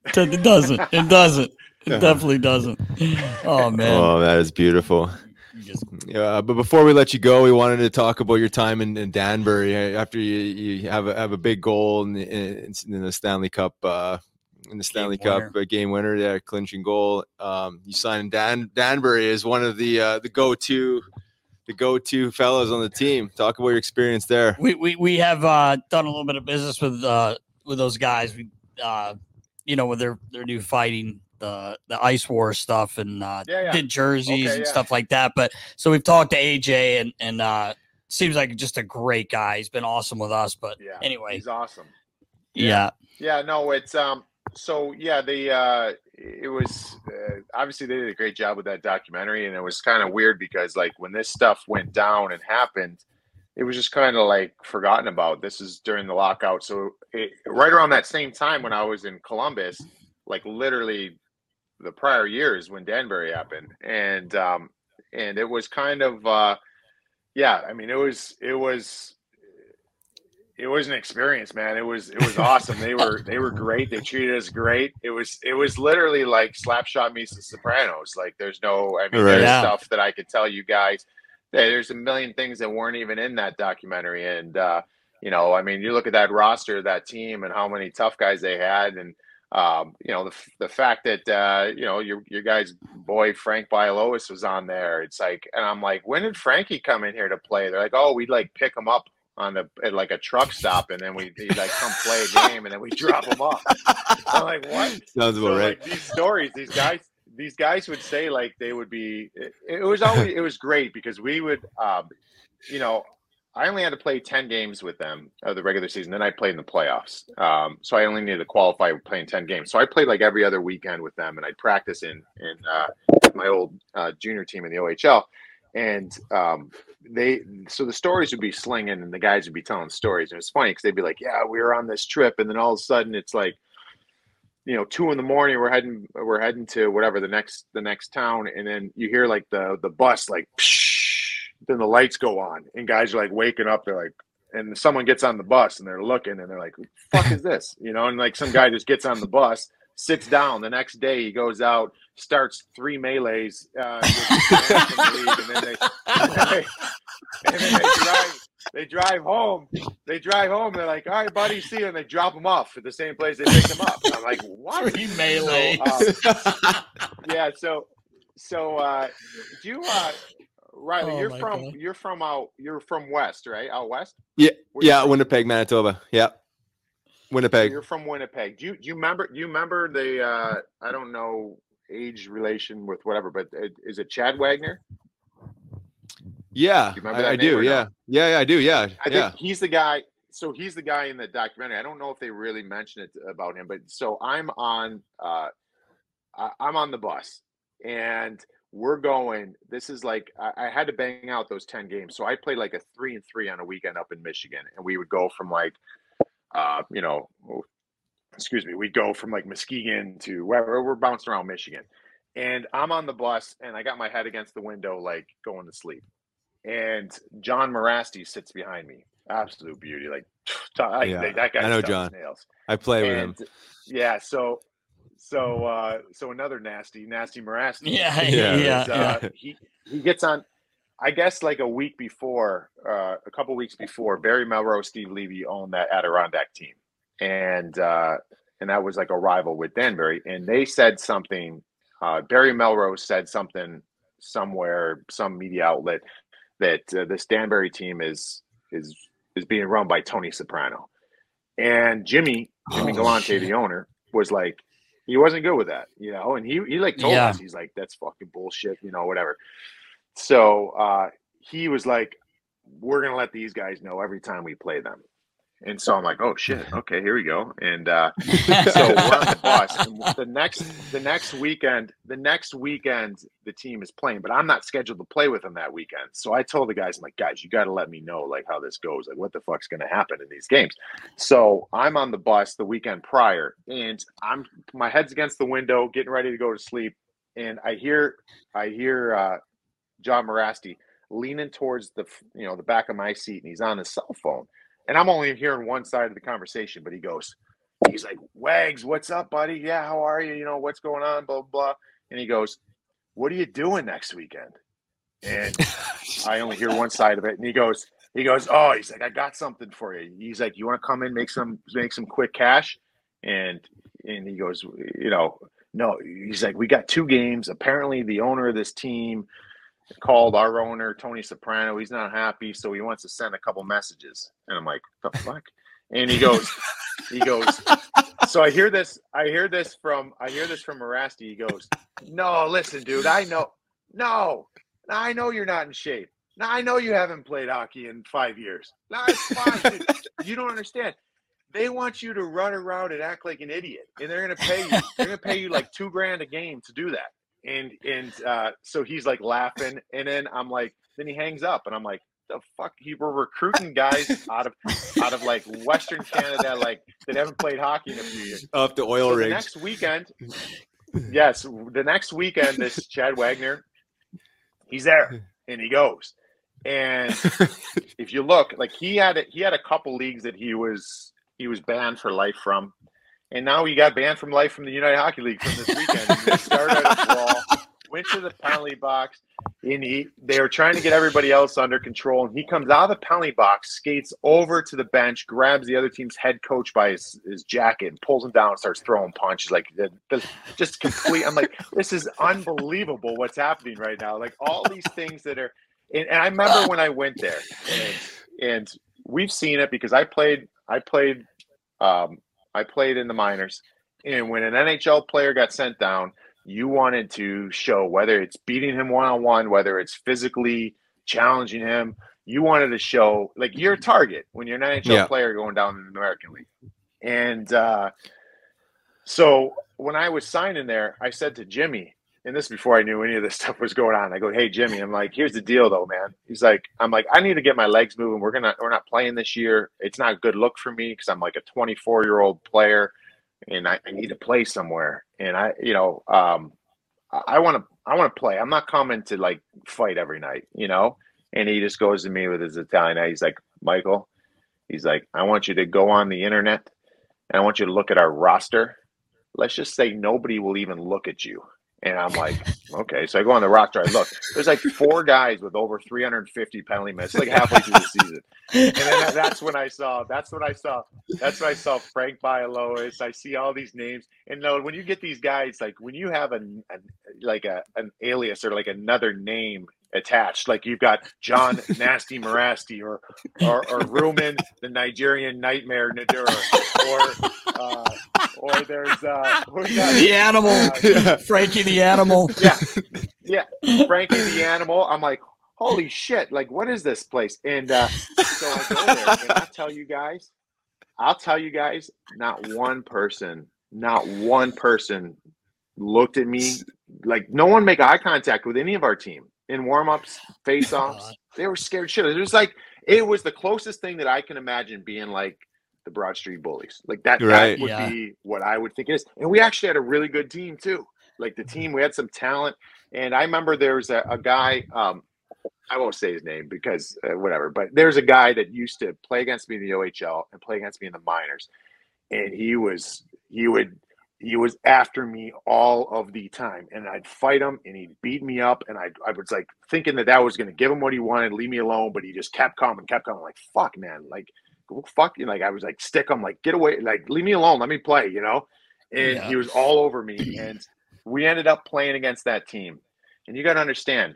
It doesn't. It doesn't. It definitely doesn't. Oh man. Oh, that is beautiful. Yeah, but before we let you go, we wanted to talk about your time in, in Danbury after you, you have a have a big goal in the, in, in the Stanley Cup uh, in the Stanley Game Cup uh, game winner, yeah, clinching goal. Um, you signed Dan Danbury as one of the uh, the go to the go to fellows on the team. Talk about your experience there. We we we have uh, done a little bit of business with uh, with those guys. We uh, you know, with their their new fighting. the the Ice War stuff and uh yeah, yeah. did jerseys okay, and yeah. stuff like that. But so we've talked to A J and and uh seems like just a great guy. He's been awesome with us. But yeah, anyway, he's awesome. Yeah. Yeah, no, it's um so yeah, the uh it was uh, obviously they did a great job with that documentary, and it was kind of weird because like when this stuff went down and happened, it was just kind of like forgotten about. This is during the lockout. So it, right around that same time when I was in Columbus, like literally the prior years when Danbury happened. And, um, and it was kind of, uh, yeah, I mean, it was, it was, it was an experience, man. It was, it was awesome. They were, they were great. They treated us great. It was, it was literally like Slapshot meets The Sopranos. Like there's no, I mean, Right. there's Yeah. stuff that I could tell you guys. Hey, there's a million things that weren't even in that documentary. And, uh, you know, I mean, you look at that roster, that team, and how many tough guys they had. And, um, you know, the the fact that, uh, you know, your your guy's boy, Frank Bialowas, was on there. It's like, and I'm like, when did Frankie come in here to play? They're like, oh, we'd like pick him up on the, at like a truck stop. And then we he'd like come play a game and then we drop him off. I'm like, what? Sounds about So, right. like, these stories, these guys, these guys would say like they would be, it, it was always, it was great because we would, um, you know, I only had to play ten games with them of the regular season. Then I played in the playoffs. Um, so I only needed to qualify playing ten games. So I played like every other weekend with them, and I'd practice in, in uh, my old uh, junior team in the O H L. And um, they, so the stories would be slinging and the guys would be telling stories. And it's funny because they'd be like, yeah, we were on this trip. And then all of a sudden it's like, you know, two in the morning, we're heading, we're heading to whatever the next, the next town. And then you hear like the, the bus, like, psh, then the lights go on and guys are like waking up. They're like, and someone gets on the bus and they're looking and they're like, what the fuck is this? You know? And like some guy just gets on the bus, sits down. The next day he goes out, starts three melees, uh, with the league, and then they, and then they, and then they drive, they drive home. They drive home. They're like, all right, buddy, see you. And they drop them off at the same place they picked them up. And I'm like, what? Three melees. So, um, yeah. So, so, uh, do you, uh, Riley, Oh, you're my from God. you're from out you're from West, right? Out West? Yeah, Where you yeah, from? Winnipeg, Manitoba. Yeah, Winnipeg. You're from Winnipeg. Do you do you remember do you remember the uh I don't know age relation with whatever, but uh, is it Chad Wagner? Yeah, Do you remember I, that I name do. or no? Yeah, yeah, yeah, I do. Yeah, I think yeah. he's the guy. So he's the guy in the documentary. I don't know if they really mention it about him, but so I'm on uh I, I'm on the bus and we're going, this is like, I, I had to bang out those ten games. So I played like a three and three on a weekend up in Michigan. And we would go from like, uh, you know, excuse me, we'd go from like Muskegon to wherever, we're bouncing around Michigan. And I'm on the bus and I got my head against the window, like going to sleep. And John Morasti sits behind me. Absolute beauty. Like, I, Yeah, that guy I know stuffs John. nails. I play with him. And yeah, so so uh so another nasty, nasty Morasti. Yeah, Yeah, yeah, is, yeah. uh, he he gets on, I guess like a week before, uh, a couple weeks before, Barry Melrose, Steve Levy owned that Adirondack team, and uh, and that was like a rival with Danbury, and they said something. Uh, Barry Melrose said something somewhere, some media outlet, that uh, this Danbury team is is is being run by Tony Soprano, and Jimmy Jimmy Oh, Galante, shit. the owner, was like, he wasn't good with that, you know, and he he like told Yeah. us, he's like, that's fucking bullshit, you know, whatever. So uh, he was like, we're gonna let these guys know every time we play them. And so I'm like, oh shit, okay, here we go. And uh, so we're on the bus. And the next, the next weekend, the next weekend, the team is playing, but I'm not scheduled to play with them that weekend. So I told the guys, I'm like, guys, you got to let me know like how this goes, like what the fuck's going to happen in these games. So I'm on the bus the weekend prior, and I'm my head's against the window, getting ready to go to sleep, and I hear, I hear uh, John Morasti leaning towards the, you know, the back of my seat, and he's on his cell phone. And I'm only hearing one side of the conversation, but he goes, he's like, Wags, what's up, buddy? Yeah, how are you? You know, what's going on? Blah, blah, blah. And he goes, what are you doing next weekend? And I only hear one side of it. And he goes, he goes, oh, he's like, I got something for you. He's like, you want to come in, make some, make some quick cash? And, and he goes, you know, no, he's like, we got two games. Apparently the owner of this team called our owner, Tony Soprano. He's not happy. So he wants to send a couple messages. And I'm like, what the fuck? And he goes, he goes, so I hear this, I hear this from, I hear this from Morasti. He goes, no, listen, dude, I know, no, I know you're not in shape. Now, I know you haven't played hockey in five years. No, it's fine, dude. You don't understand. They want you to run around and act like an idiot, and they're going to pay you. They're going to pay you like two grand a game to do that. And and uh, so he's like laughing, and then I'm like, then he hangs up, and I'm like, the fuck? He were recruiting guys out of out of like Western Canada, like that haven't played hockey in a few years. Off the oil so rigs. The next weekend, yes, the next weekend, this Chad Wagner, he's there, and he goes. And if you look, like he had a, he had a couple leagues that he was he was banned for life from, and now he got banned from life from the United Hockey League from this weekend. He started at a brawl, went to the penalty box, and he they were trying to get everybody else under control. And he comes out of the penalty box, skates over to the bench, grabs the other team's head coach by his, his jacket, and pulls him down and starts throwing punches. Like the, the, just complete. I'm like, this is unbelievable what's happening right now. Like all these things that are. And, and I remember when I went there, and, and we've seen it because I played, I played, um, I played in the minors. And when an N H L player got sent down, you wanted to show whether it's beating him one on one, whether it's physically challenging him. You wanted to show like you're a target when you're an N H L yeah. player going down in the American League. And uh, so when I was signing there, I said to Jimmy. And this is before I knew any of this stuff was going on. I go, hey, Jimmy, I'm like, here's the deal though, man. He's like, I'm like, I need to get my legs moving. We're going to, we're not playing this year. It's not a good look for me because I'm like a twenty-four year old player and I, I need to play somewhere. And I, you know, um, I want to, I want to play. I'm not coming to like fight every night, you know? And he just goes to me with his Italian. He's like, Michael, he's like, I want you to go on the internet and I want you to look at our roster. Let's just say nobody will even look at you. And I'm like, okay. So I go on the roster. I look. There's like four guys with over three hundred fifty penalty minutes, like halfway through the season. And then that's when I saw. That's when I saw. That's when I saw Frank Bialois. I see all these names. And no, when you get these guys, like when you have a, a like a an alias or like another name attached, like you've got John Nasty Morasti or or, or Rumen the Nigerian Nightmare Nadur or. Uh, Or there's uh, the animal, uh, Frankie the animal. Yeah, yeah, Frankie the animal. I'm like, holy shit! Like, what is this place? And uh, so I go there, and I'll tell you guys, I'll tell you guys, not one person, not one person looked at me. Like, no one make eye contact with any of our team in warm-ups, face-offs. They were scared shit. It was like it was the closest thing that I can imagine being like. The Broad Street Bullies. Like that, right. that would yeah. be what I would think it is. And we actually had a really good team too. Like the team, we had some talent. And I remember there was a, a guy, um, I won't say his name because uh, whatever, but there's a guy that used to play against me in the O H L and play against me in the minors. And he was, he would, he was after me all of the time. And I'd fight him and he'd beat me up. And I I was like thinking that that was going to give him what he wanted, leave me alone. But he just kept coming, kept coming. Like, fuck, man. Like, fuck you. Like I was like, stick him, like, get away, like, leave me alone, let me play, you know? And yeah. he was all over me. And we ended up playing against that team. And you got to understand,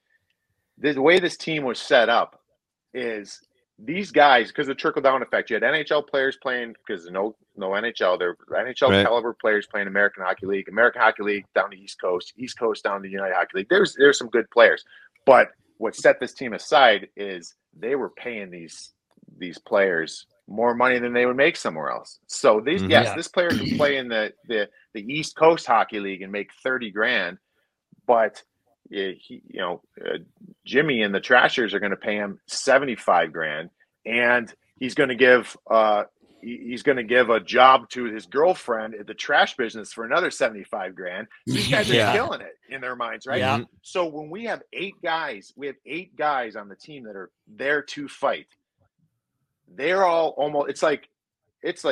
the way this team was set up is these guys, because the trickle down effect, you had N H L players playing, because no no N H L, they're N H L right. caliber players playing American Hockey League, American Hockey League down to East Coast, East Coast down to United Hockey League. There's there's some good players. But what set this team aside is they were paying these these players more money than they would make somewhere else. So these, mm-hmm. yes, yeah. this player can play in the, the, the East Coast Hockey League and make thirty grand, but he, you know, uh, Jimmy and the Trashers are going to pay him seventy-five grand, and he's going to give, uh, he's going to give a job to his girlfriend at the trash business for another seventy-five grand. These guys yeah. are killing it in their minds, right? Yeah. So when we have eight guys, we have eight guys on the team that are there to fight. They're all almost, it's like, it's like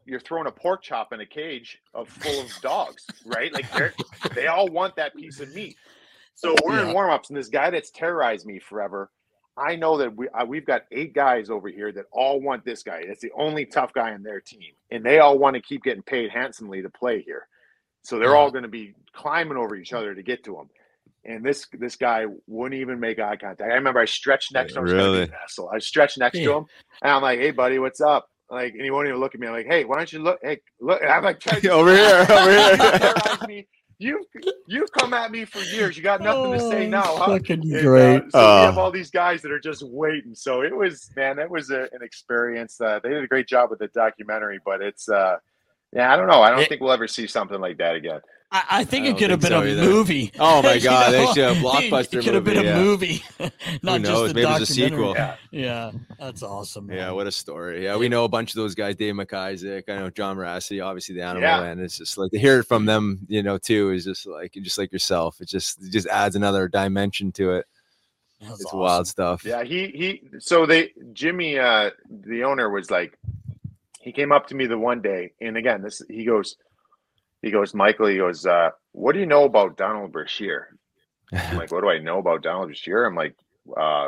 you're throwing a pork chop in a cage of full of dogs, right? Like they they all want that piece of meat. So we're yeah. in warm-ups, and this guy that's terrorized me forever, I know that we, uh, we've got eight guys over here that all want this guy. It's the only tough guy on their team, and they all want to keep getting paid handsomely to play here. So they're yeah. all going to be climbing over each other to get to him. And this this guy wouldn't even make eye contact. I remember I stretched next to him. Really? I stretched next yeah. to him, and I'm like, "Hey, buddy, what's up?" Like, and he won't even look at me. I'm like, "Hey, why don't you look? Hey, look!" And I'm like, "Over here, over here." You you've come at me for years. You got nothing oh, to say now, huh? Fucking great. And, uh, so uh, we have all these guys that are just waiting. So it was, man, that was a, an experience. Uh, they did a great job with the documentary, but it's, uh, yeah, I don't know. I don't it, think we'll ever see something like that again. I, I think I it could have been so a either. movie. Oh my god, they should have a blockbuster. It could have movie, been a yeah. movie, not Who knows? just a Maybe it's a sequel. Yeah. yeah, that's awesome. Man. Yeah, what a story. Yeah, we know a bunch of those guys. Dave McIsaac. I know John Morassi, obviously the Animal, yeah. and it's just like to hear it from them, you know, too, is just like just like yourself. It just it just adds another dimension to it. That's it's awesome. Wild stuff. Yeah, he he. So they Jimmy, uh, the owner, was like, he came up to me the one day, and again, this he goes. He goes, Michael, he goes, uh, what do you know about Donald Brashear? I'm like, what do I know about Donald Brashear? I'm like, uh,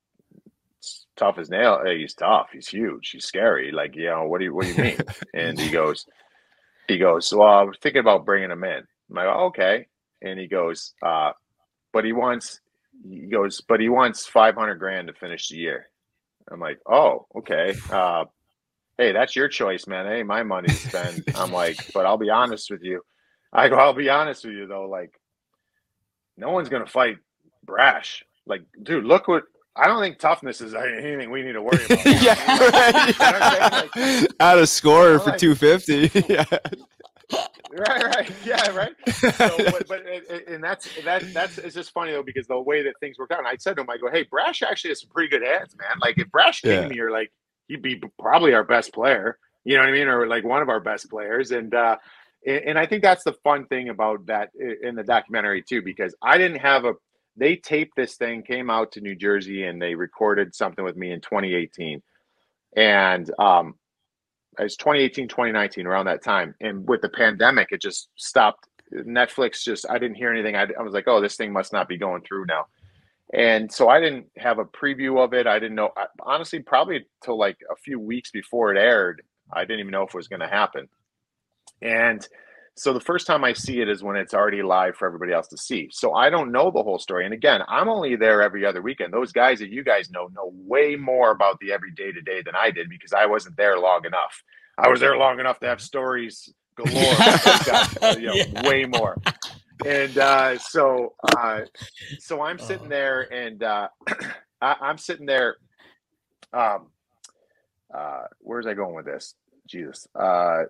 tough as nail. Hey, he's tough. He's huge. He's scary. Like, you know, what do you, what do you mean? And he goes, he goes, well, I was thinking about bringing him in. I'm like, oh, okay. And he goes, uh, but he wants, he goes, but he wants five hundred grand to finish the year. I'm like, oh, okay. Uh, Hey, that's your choice, man. Hey, my money to spend. I'm like, but I'll be honest with you. I go, I'll be honest with you though. Like, no one's gonna fight Brash. Like, dude, look what. I don't think toughness is anything we need to worry about. yeah, right. Yeah. Like, add a score for like, two fifty. Yeah. Right, right, yeah, right. So, but, but and that's that that's it's just funny though because the way that things worked out. And I said to him, I go, hey, Brash actually has some pretty good hands, man. Like if Brash came yeah. to me, you're like. He'd be probably our best player, you know what I mean? Or like one of our best players. And, uh, and I think that's the fun thing about that in the documentary too, because I didn't have a, they taped this thing, came out to New Jersey and they recorded something with me in twenty eighteen. And, um, it was twenty eighteen, twenty nineteen around that time. And with the pandemic, it just stopped. Netflix just, I didn't hear anything. I, I was like, oh, this thing must not be going through now. And so I didn't have a preview of it. I didn't know, honestly, probably till like a few weeks before it aired, I didn't even know if it was going to happen. And so the first time I see it is when it's already live for everybody else to see. So I don't know the whole story. And again, I'm only there every other weekend. Those guys that you guys know know way more about the every day to day than I did because I wasn't there long enough. I was there long enough to have stories galore. Got, you know, yeah. Way more. And uh, so, uh, so I'm sitting there, and uh, I, I'm sitting there. Um, uh, where's I going with this? Jesus, uh,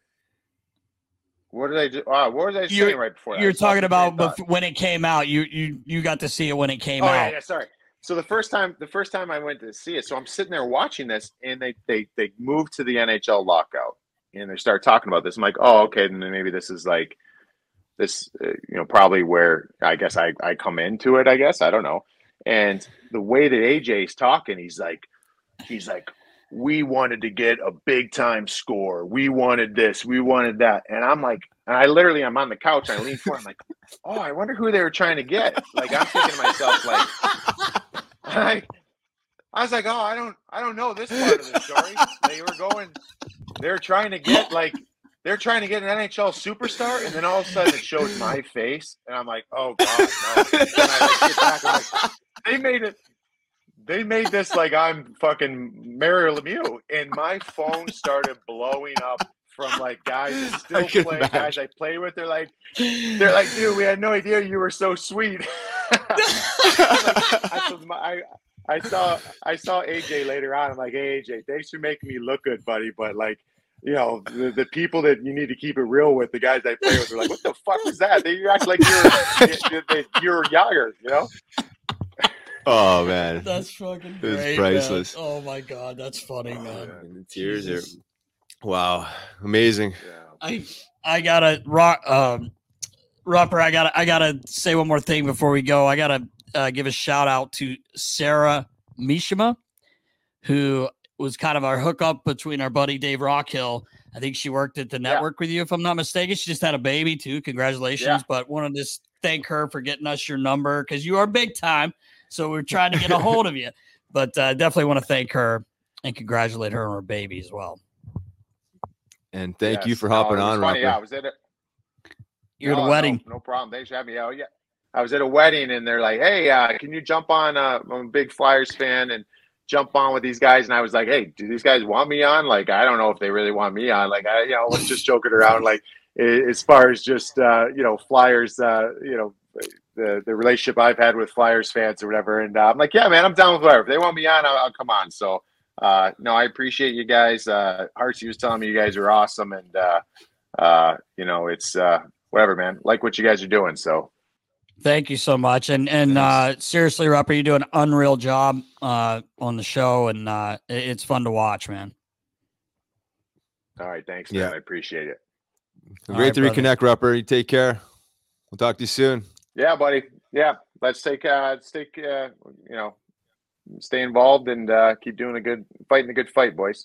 what did I do? Uh, what was I saying you're, right before that? You're talking about bef- when it came out. You you you got to see it when it came oh, out. Yeah, yeah, sorry. So the first time, the first time I went to see it, so I'm sitting there watching this, and they they they moved to the N H L lockout, and they start talking about this. I'm like, oh, okay, then maybe this is like. This, uh, you know, probably where I guess I, I come into it, I guess. I don't know. And the way that A J's talking, he's like, he's like, we wanted to get a big time score. We wanted this. We wanted that. And I'm like, and I literally, I'm on the couch. And I lean forward. I'm like, oh, I wonder who they were trying to get. Like, I'm thinking to myself, like, I, I was like, oh, I don't, I don't know this part of the story. They were going, they were trying to get like, they're trying to get an N H L superstar, and then all of a sudden it shows my face, and I'm like, "Oh God, no!" And I like, get back, I'm like, they made it. They made this like I'm fucking Mario Lemieux, and my phone started blowing up from like guys that still play, imagine. guys I play with. They're like, they're like, dude, we had no idea you were so sweet. like, I, I, I saw, I saw A J later on. I'm like, hey, A J, thanks for making me look good, buddy, but like. You know, the, the people that you need to keep it real with, the guys I play with, are like, what the fuck was that? They act like you're, you're, you're Yager, you know? Oh, man. That's fucking great, it's priceless. Man. Oh, my God. That's funny, oh, man. man. The tears Jesus. are, wow. Amazing. I I got to, rock, um, Rupper, I got I gotta say one more thing before we go. I got to uh, give a shout out to Sarah Mishima, who was kind of our hookup between our buddy Dave Rockhill. I think she worked at the network yeah. with you, if I'm not mistaken. She just had a baby too. Congratulations. Yeah. But wanted to just thank her for getting us your number because you are big time. So we're trying to get a hold of you. But uh, definitely want to thank her and congratulate her on her baby as well. And thank yes. you for hopping no, on, funny. Robert. Yeah, I was at a, You're no, at a wedding. No, no problem. Thanks for having me. Oh, yeah. I was at a wedding and they're like, hey, uh, can you jump on? Uh, I'm a big Flyers fan and jump on with these guys. And I was like, hey, do these guys want me on? Like, I don't know if they really want me on. Like, I, you know, let's just joke it around. Like, as far as just, uh, you know, Flyers, uh, you know, the, the relationship I've had with Flyers fans or whatever. And uh, I'm like, yeah, man, I'm down with whatever. If they want me on, I'll, I'll come on. So, uh, no, I appreciate you guys. Uh, Hartsey was telling me you guys are awesome. And, uh, uh, you know, it's uh, whatever, man. Like what you guys are doing. So. Thank you so much. And and uh, seriously, Rupper, you do an unreal job uh, on the show, and uh, it's fun to watch, man. All right. Thanks, man. Yeah. I appreciate it. Great right, to brother. reconnect, Rupper. You take care. We'll talk to you soon. Yeah, buddy. Yeah. Let's take, uh, let's take, uh, you know, stay involved and uh, keep doing a good, fighting a good fight, boys.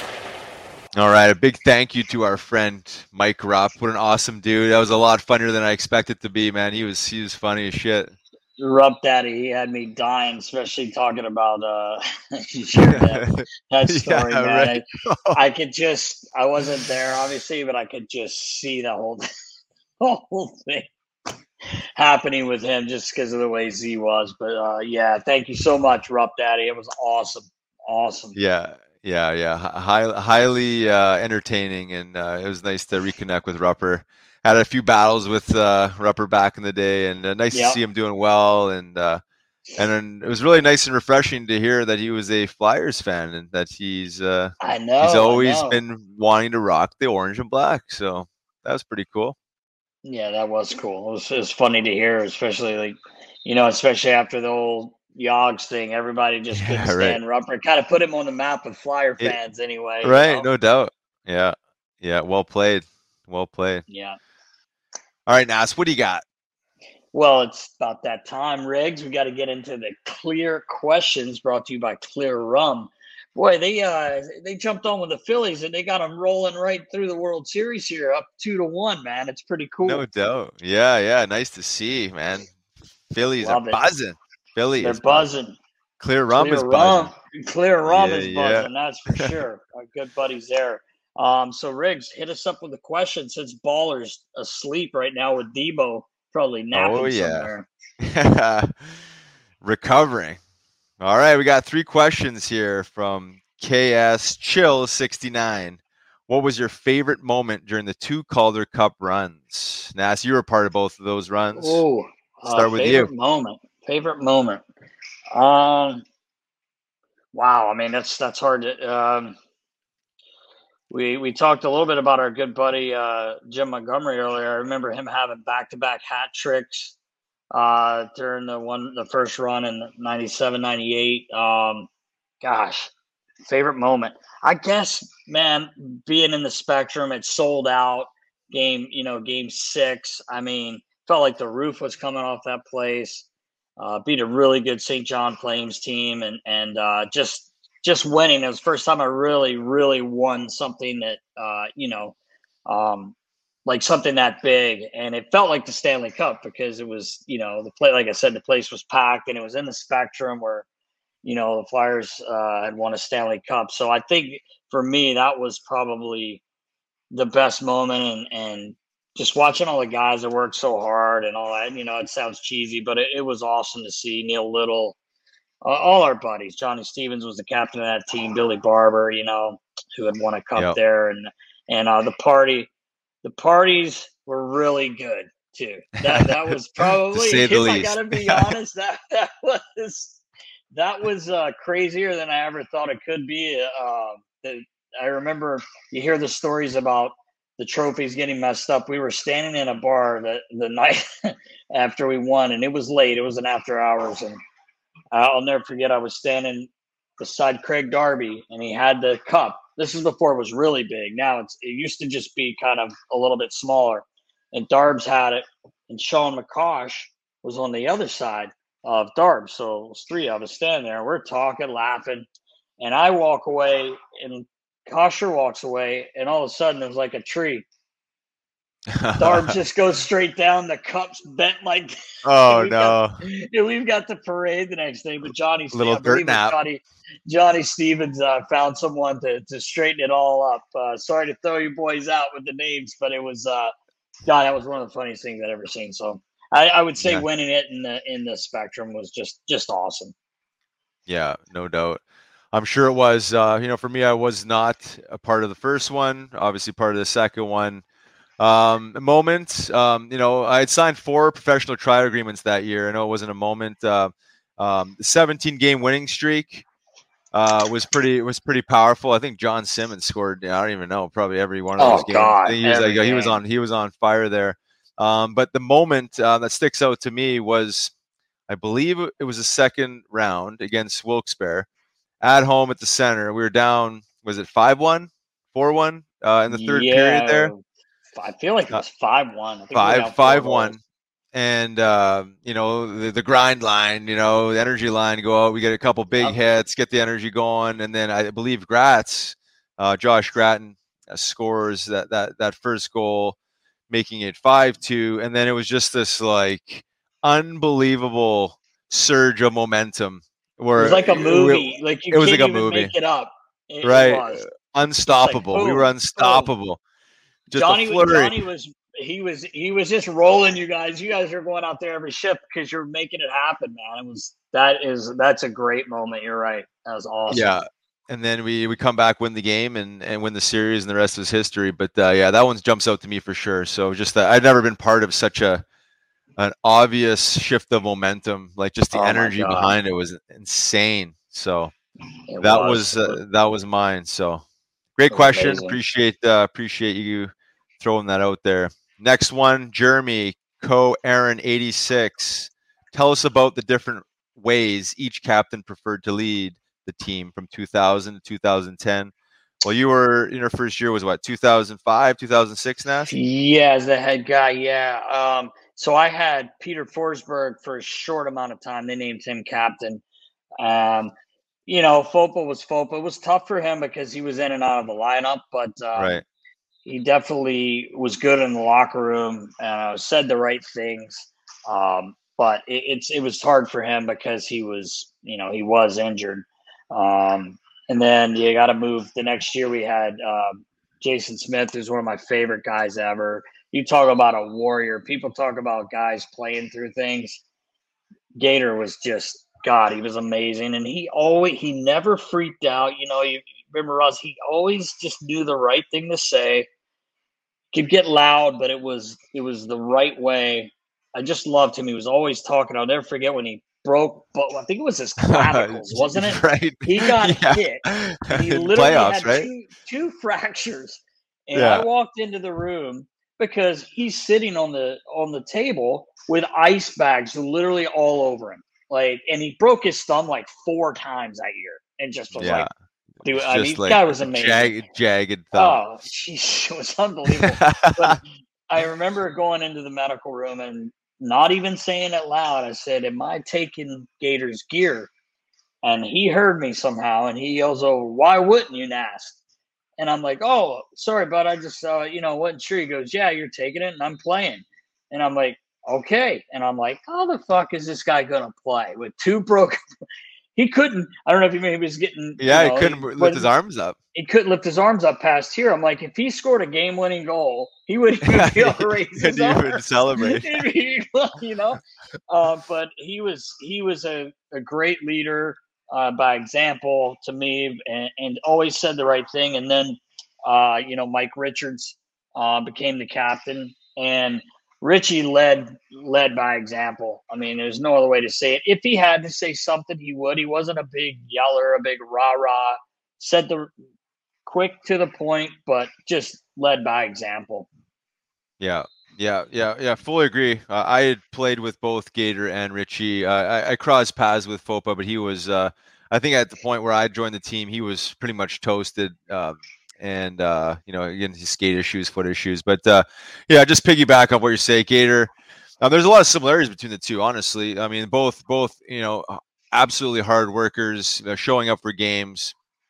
All right, a big thank you to our friend Mike Rupp. What an awesome dude! That was a lot funnier than I expected to be, man. He was he was funny as shit. Rupp Daddy, he had me dying, especially talking about uh that, that story, yeah, man. Right. I, I could just, I wasn't there, obviously, but I could just see the whole, the whole thing happening with him just because of the way Z was. But uh, yeah, thank you so much, Rupp Daddy. It was awesome, awesome. Yeah. Yeah, yeah, High, highly uh, entertaining, and uh, it was nice to reconnect with Rupper. Had a few battles with uh, Rupper back in the day, and uh, nice yep. to see him doing well. And uh, and then it was really nice and refreshing to hear that he was a Flyers fan and that he's uh, I know he's always know. been wanting to rock the orange and black. So that was pretty cool. Yeah, that was cool. It was, it was funny to hear, especially like you know, especially after the old Yogs thing, everybody just couldn't yeah, stand right. Rupper. Kind of put him on the map with Flyer fans, it, anyway. Right, you know? No doubt. Yeah, yeah. Well played. Well played. Yeah. All right, Nas, what do you got? Well, it's about that time, Riggs. We got to get into the clear questions brought to you by Clear Rum. Boy, they uh they jumped on with the Phillies and they got them rolling right through the World Series here, up two to one. Man, it's pretty cool. No doubt. Yeah, yeah. Nice to see, man. Phillies Love are it. buzzing. Philly They're is buzzing. buzzing. Clear Rum Clear is rum. buzzing. Clear Rum yeah, is buzzing, yeah. that's for sure. Our good buddies there. Um, so, Riggs, hit us up with a question since Baller's asleep right now with Debo probably napping oh, yeah. somewhere. Recovering. All right, we got three questions here from K S Chill sixty-nine. What was your favorite moment during the two Calder Cup runs? Nas, you were a part of both of those runs. Oh, Start uh, with favorite you. Moment. Favorite moment. Um, wow. I mean, that's that's hard to. Um, we we talked a little bit about our good buddy uh, Jim Montgomery earlier. I remember him having back to back hat tricks uh, during the one the first run in ninety-seven, ninety-eight. Um, gosh, favorite moment. I guess, man, being in the Spectrum, it sold out. Game, you know, game six. I mean, felt like the roof was coming off that place. Uh, beat a really good Saint John Flames team, and and uh, just just winning. It was the first time I really, really won something that uh, you know, um, like something that big, and it felt like the Stanley Cup because it was, you know, the play. Like I said, the place was packed, and it was in the Spectrum where, you know, the Flyers uh, had won a Stanley Cup. So I think for me, that was probably the best moment, and and. Just watching all the guys that worked so hard and all that, you know, it sounds cheesy, but it, it was awesome to see Neil Little, uh, all our buddies. Johnny Stevens was the captain of that team, Billy Barber, you know, who had won a cup yep. there. And, and uh, the party, the parties were really good too. That, that was probably, if I gotta be honest, that, that was, that was uh, crazier than I ever thought it could be. Uh, the, I remember you hear the stories about the trophies getting messed up. We were standing in a bar the, the night after we won, and it was late. It was an after hours, and I'll never forget. I was standing beside Craig Darby, and he had the cup. This is before it was really big. Now it's it used to just be kind of a little bit smaller, and Darbs had it, and Sean McCosh was on the other side of Darbs. So it was three of us standing there. We're talking, laughing, and I walk away and Kosher walks away, and all of a sudden there's like a tree. Darb just goes straight down. The cup's bent like. Oh we've no! Got, yeah, we've got the parade the next day, but Johnny, little I believe dirt nap. Johnny, Johnny Stevens uh, found someone to to straighten it all up. Uh, sorry to throw you boys out with the names, but it was uh, God, that was one of the funniest things I'd ever seen. So I, I would say Yeah. winning it in the in the Spectrum was just just awesome. Yeah, no doubt. I'm sure it was. Uh, you know, for me, I was not a part of the first one. Obviously, part of the second one. Um, a moment. Um, you know, I had signed four professional trial agreements that year. I know it wasn't a moment. Uh, um, the seventeen game winning streak uh, was pretty was pretty powerful. I think John Simmons scored. I don't even know, probably every one of Oh, those games. God, he was every like he was game. on he was on fire there. Um, but the moment uh, that sticks out to me was, I believe it was the second round against Wilkes-Barre at home at the center. We were down. Was it five one, four one uh, in the third yeah, period there? I feel like it was five one. Five five one. And, uh, you know, the, the grind line, you know, the energy line, go out. We get a couple big Yep. hits, get the energy going. And then I believe Gratz, uh, Josh Gratton, uh, scores that, that, that first goal, making it five two. And then it was just this, like, unbelievable surge of momentum. Where It was like a movie. It, like you it was can't like a even movie. make it up. It, right. It was. Unstoppable. Like, we were boom, unstoppable. Just Johnny, a flurry. Johnny was he was he was just rolling you guys. You guys are going out there every shift because you're making it happen, man. It was that is that's a great moment. You're right. That was awesome. Yeah. And then we, we come back, win the game, and, and win the series, and the rest is history. But uh, yeah, that one jumps out to me for sure. So just that I'd never been part of such a an obvious shift of momentum. Like just the Oh my energy God. behind it was insane. So It that was. was, uh, that was mine. So great It was question. amazing. Appreciate uh, appreciate you throwing that out there. Next one, Jeremy Co Aaron eighty-six. Tell us about the different ways each captain preferred to lead the team from two thousand to two thousand ten. Well, you were in your first year was what, two thousand five, two thousand six, Nash? Yeah, as the head guy, yeah. Um, so I had Peter Forsberg for a short amount of time. They named him captain. Um, you know, Fopa was Fopa. It was tough for him because he was in and out of the lineup, but um, Right. he definitely was good in the locker room and uh, said the right things. Um, but it, it's it was hard for him because he was, you know, he was injured. Um, and then you got to move. The next year we had um, Jason Smith, who's one of my favorite guys ever. You talk about a warrior. People talk about guys playing through things. Gator was just God. He was amazing, and he always he never freaked out. You know, you remember Russ? He always just knew the right thing to say. Could get loud, but it was it was the right way. I just loved him. He was always talking. I'll never forget when he broke, but I think it was his clavicles, wasn't it? Right. He got Yeah. hit. And he In literally playoffs, had right? two, two fractures. And Yeah. I walked into the room because he's sitting on the on the table with ice bags literally all over him. Like, and he broke his thumb like four times that year, and just was Yeah. like, dude, It's I mean, just this like guy was a amazing. Jagged, jagged thumb. Oh, geez, it was unbelievable. But I remember going into the medical room and not even saying it loud. I said, "Am I taking Gator's gear?" And he heard me somehow, and he yells, "Oh, why wouldn't you, Nast?" And I'm like, "Oh, sorry, bud. I just, uh, you know, wasn't sure." He goes, "Yeah, you're taking it, and I'm playing." And I'm like, "Okay." And I'm like, "How the fuck is this guy gonna play with two broken?" He couldn't. I don't know if he maybe was getting. Yeah, you know, he couldn't he, lift his arms up. He couldn't lift his arms up past here. I'm like, if he scored a game-winning goal, he wouldn't even be able to raise his Couldn't even arms. celebrate. You know, uh, but he was he was a, a great leader uh, by example to me, and, and always said the right thing. And then, uh, you know, Mike Richards uh, became the captain, and Richie led led by example. I mean, there's no other way to say it. If he had to say something, he would. He wasn't a big yeller, a big rah rah. Said the quick to the point, but just led by example. Yeah, yeah, yeah, yeah. Fully agree. Uh, I had played with both Gator and Richie. Uh, I, I crossed paths with Fopa, but he was, uh, I think, at the point where I joined the team, he was pretty much toasted. Um, and uh, you know, again, his skate issues, foot issues. But uh, yeah, just piggyback on what you say, Gator. Uh, there's a lot of similarities between the two, honestly. I mean, both, both, you know, absolutely hard workers, uh, showing up for games.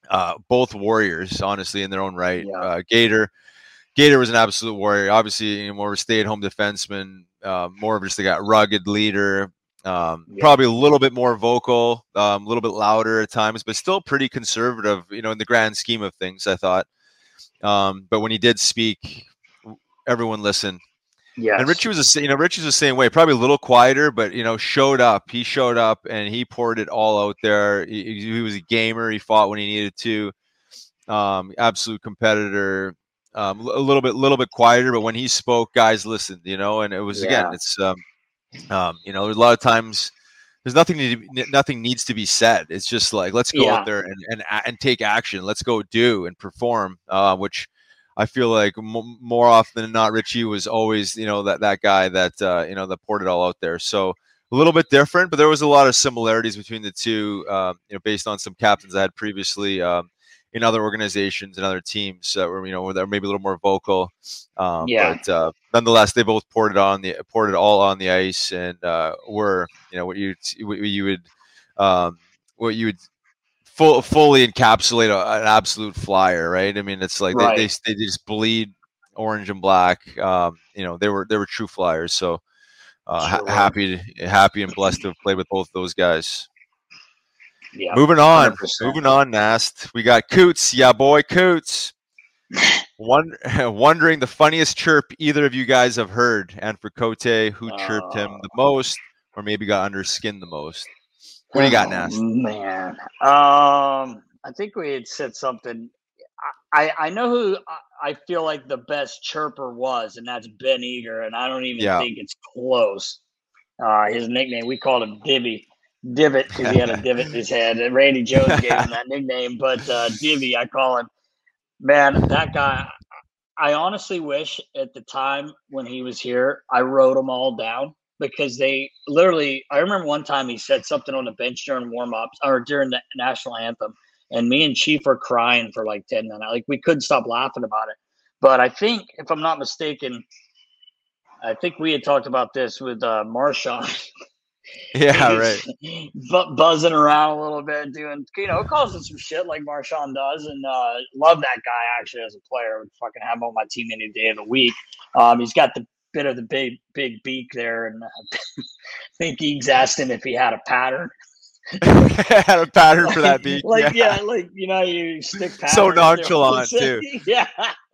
uh, both warriors, honestly, in their own right. Yeah. Uh, Gator, Gator was an absolute warrior. Obviously, you know, more of a stay-at-home defenseman, uh, more of just a rugged leader. Um, Yeah. Probably a little bit more vocal, um, a little bit louder at times, but still pretty conservative, you know, in the grand scheme of things, I thought. Um, but when he did speak, everyone listened. Yes. And Richie was, a, you know, Richie's the same way, probably a little quieter, but, you know, showed up. He showed up and he poured it all out there. He, he was a gamer. He fought when he needed to. Um, absolute competitor. Um, a little bit, little bit quieter, but when he spoke, guys listened, you know, and it was, Yeah. again, it's, um, um, you know, there's a lot of times there's nothing to, nothing needs to be said. It's just like, let's go Yeah. out there and, and, and take action. Let's go do and perform, uh, which I feel like m- more often than not, Richie was always, you know, that, that guy that, uh, you know, that poured it all out there. So a little bit different, but there was a lot of similarities between the two, um, you know, based on some captains I had previously, um, in other organizations and other teams that were, you know, that were maybe a little more vocal. Um, Yeah. But uh, nonetheless, they both poured it on the poured it all on the ice, and uh, were, you know, what you what you would um, what you would full, fully encapsulate a, an absolute flyer, right? I mean, it's like Right. they, they they just bleed orange and black. Um, you know, they were they were true flyers. So uh, ha- Sure. happy happy and blessed to have played with both those guys. Yeah. Moving on, one hundred percent. moving on, Nast. We got Coots, yeah, boy, Coots. One, wondering the funniest chirp either of you guys have heard, and for Cote, who chirped him the most, or maybe got under his skin the most. What do you got, Oh, Nast? man. Um, I think we had said something. I, I know who I feel like the best chirper was, and that's Ben Eager, and I don't even Yeah. think it's close. Uh, his nickname, we called him Divvy. Divot, because he had a divot in his head. And Randy Jones gave him that nickname, but uh, Divvy, I call him. Man, that guy, I honestly wish at the time when he was here, I wrote them all down, because they literally, I remember one time he said something on the bench during warm-ups or during the national anthem, and me and Chief were crying for like ten minutes. Like, we couldn't stop laughing about it. But I think, if I'm not mistaken, I think we had talked about this with uh, Marshawn. Yeah, right. Bu- buzzing around a little bit, doing, you know, causing some shit like Marshawn does, and uh, love that guy actually as a player. Would fucking have him on my team any day of the week. Um, he's got the bit of the big, big beak there, and I think Eags asked him if he had a pattern. Had a pattern for that beak. Like, yeah. yeah, like, you know, you stick patterns. So there. nonchalant, too. Yeah,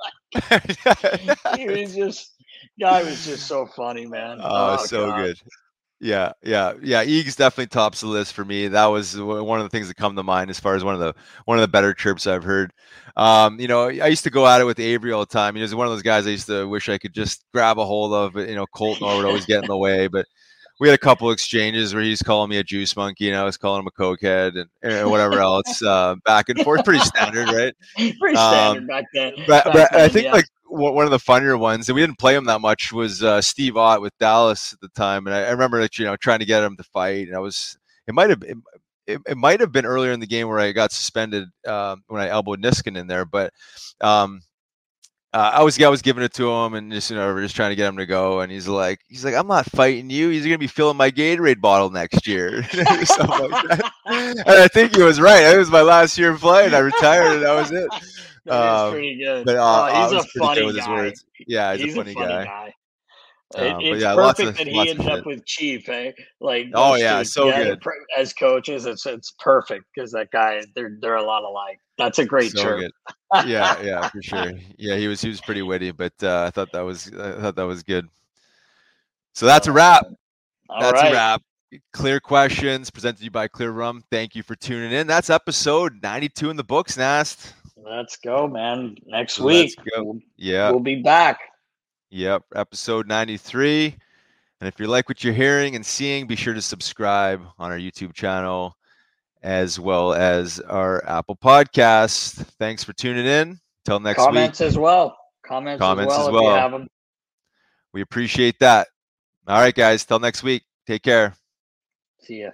he was just, guy was just so funny, man. Oh, so God. good. Yeah, yeah, yeah. Eags definitely tops the list for me. That was one of the things that come to mind as far as one of the one of the better chirps I've heard. Um, you know, I used to go at it with Avery all the time. He was one of those guys I used to wish I could just grab a hold of, but you know, Colton would always get in the way. But we had a couple exchanges where he's calling me a juice monkey, and I was calling him a cokehead, and, and whatever else, uh, back and forth. Pretty standard, right? Pretty standard um, back then. But, back but then, I think yeah. like one of the funnier ones, and we didn't play him that much, was uh, Steve Ott with Dallas at the time. And I, I remember, like, you know, trying to get him to fight. And I was, it might have, it, it, it might have been earlier in the game where I got suspended um, when I elbowed Niskin in there. But um, uh, I was, I was giving it to him, and just, you know, just trying to get him to go. And he's like, he's like, I'm not fighting you. He's gonna be filling my Gatorade bottle next year. Something like that. And I think he was right. It was my last year playing. I retired, and that was it. That um, is pretty good. But, uh, oh, he's I a was pretty funny good with his guy. words. Yeah, he's, he's a funny, a funny guy. guy. Um, It, but it's yeah, lots perfect of- that he lots of ended up shit. with Chief, eh? Like, Oh, those yeah, two so together good. pr- as coaches. It's it's perfect, because that guy, they're they're a lot alike. That's a great So chirp. good. Yeah, yeah, for sure. Yeah, he was he was pretty witty, but uh, I thought that was I thought that was good. So that's a wrap. All That's right. a wrap. Clear questions presented to you by Clear Rum. Thank you for tuning in. That's episode ninety-two in the books, Nast. Let's go, man. Next Let's week, go. we'll, Yeah. we'll be back. Yep. Episode ninety-three. And if you like what you're hearing and seeing, be sure to subscribe on our YouTube channel as well as our Apple Podcast. Thanks for tuning in. Till next Comments week. as well. Comments, Comments as well as if well. you have them. We appreciate that. All right, guys. Till next week. Take care. See ya.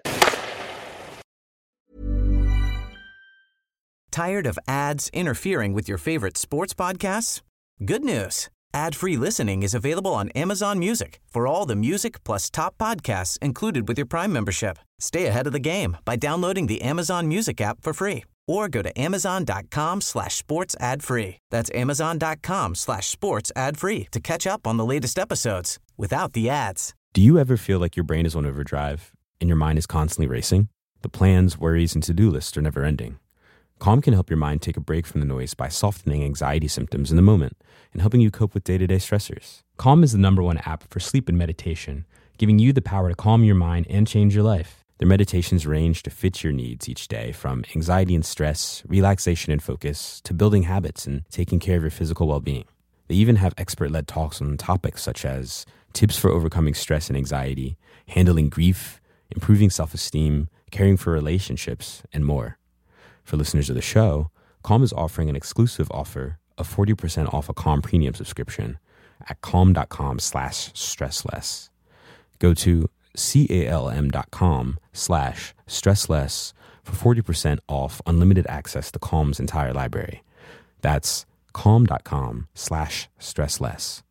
Tired of ads interfering with your favorite sports podcasts? Good news. Ad-free listening is available on Amazon Music for all the music plus top podcasts included with your Prime membership. Stay ahead of the game by downloading the Amazon Music app for free or go to amazon.com slash sports ad free. That's amazon.com slash sports ad free to catch up on the latest episodes without the ads. Do you ever feel like your brain is on overdrive and your mind is constantly racing? The plans, worries, and to-do lists are never ending. Calm can help your mind take a break from the noise by softening anxiety symptoms in the moment and helping you cope with day-to-day stressors. Calm is the number one app for sleep and meditation, giving you the power to calm your mind and change your life. Their meditations range to fit your needs each day, from anxiety and stress, relaxation and focus, to building habits and taking care of your physical well-being. They even have expert-led talks on topics such as tips for overcoming stress and anxiety, handling grief, improving self-esteem, caring for relationships, and more. For listeners of the show, Calm is offering an exclusive offer of forty percent off a Calm premium subscription at calm.com slash stressless. Go to calm.com slash stressless for forty percent off unlimited access to Calm's entire library. That's calm.com slash stressless.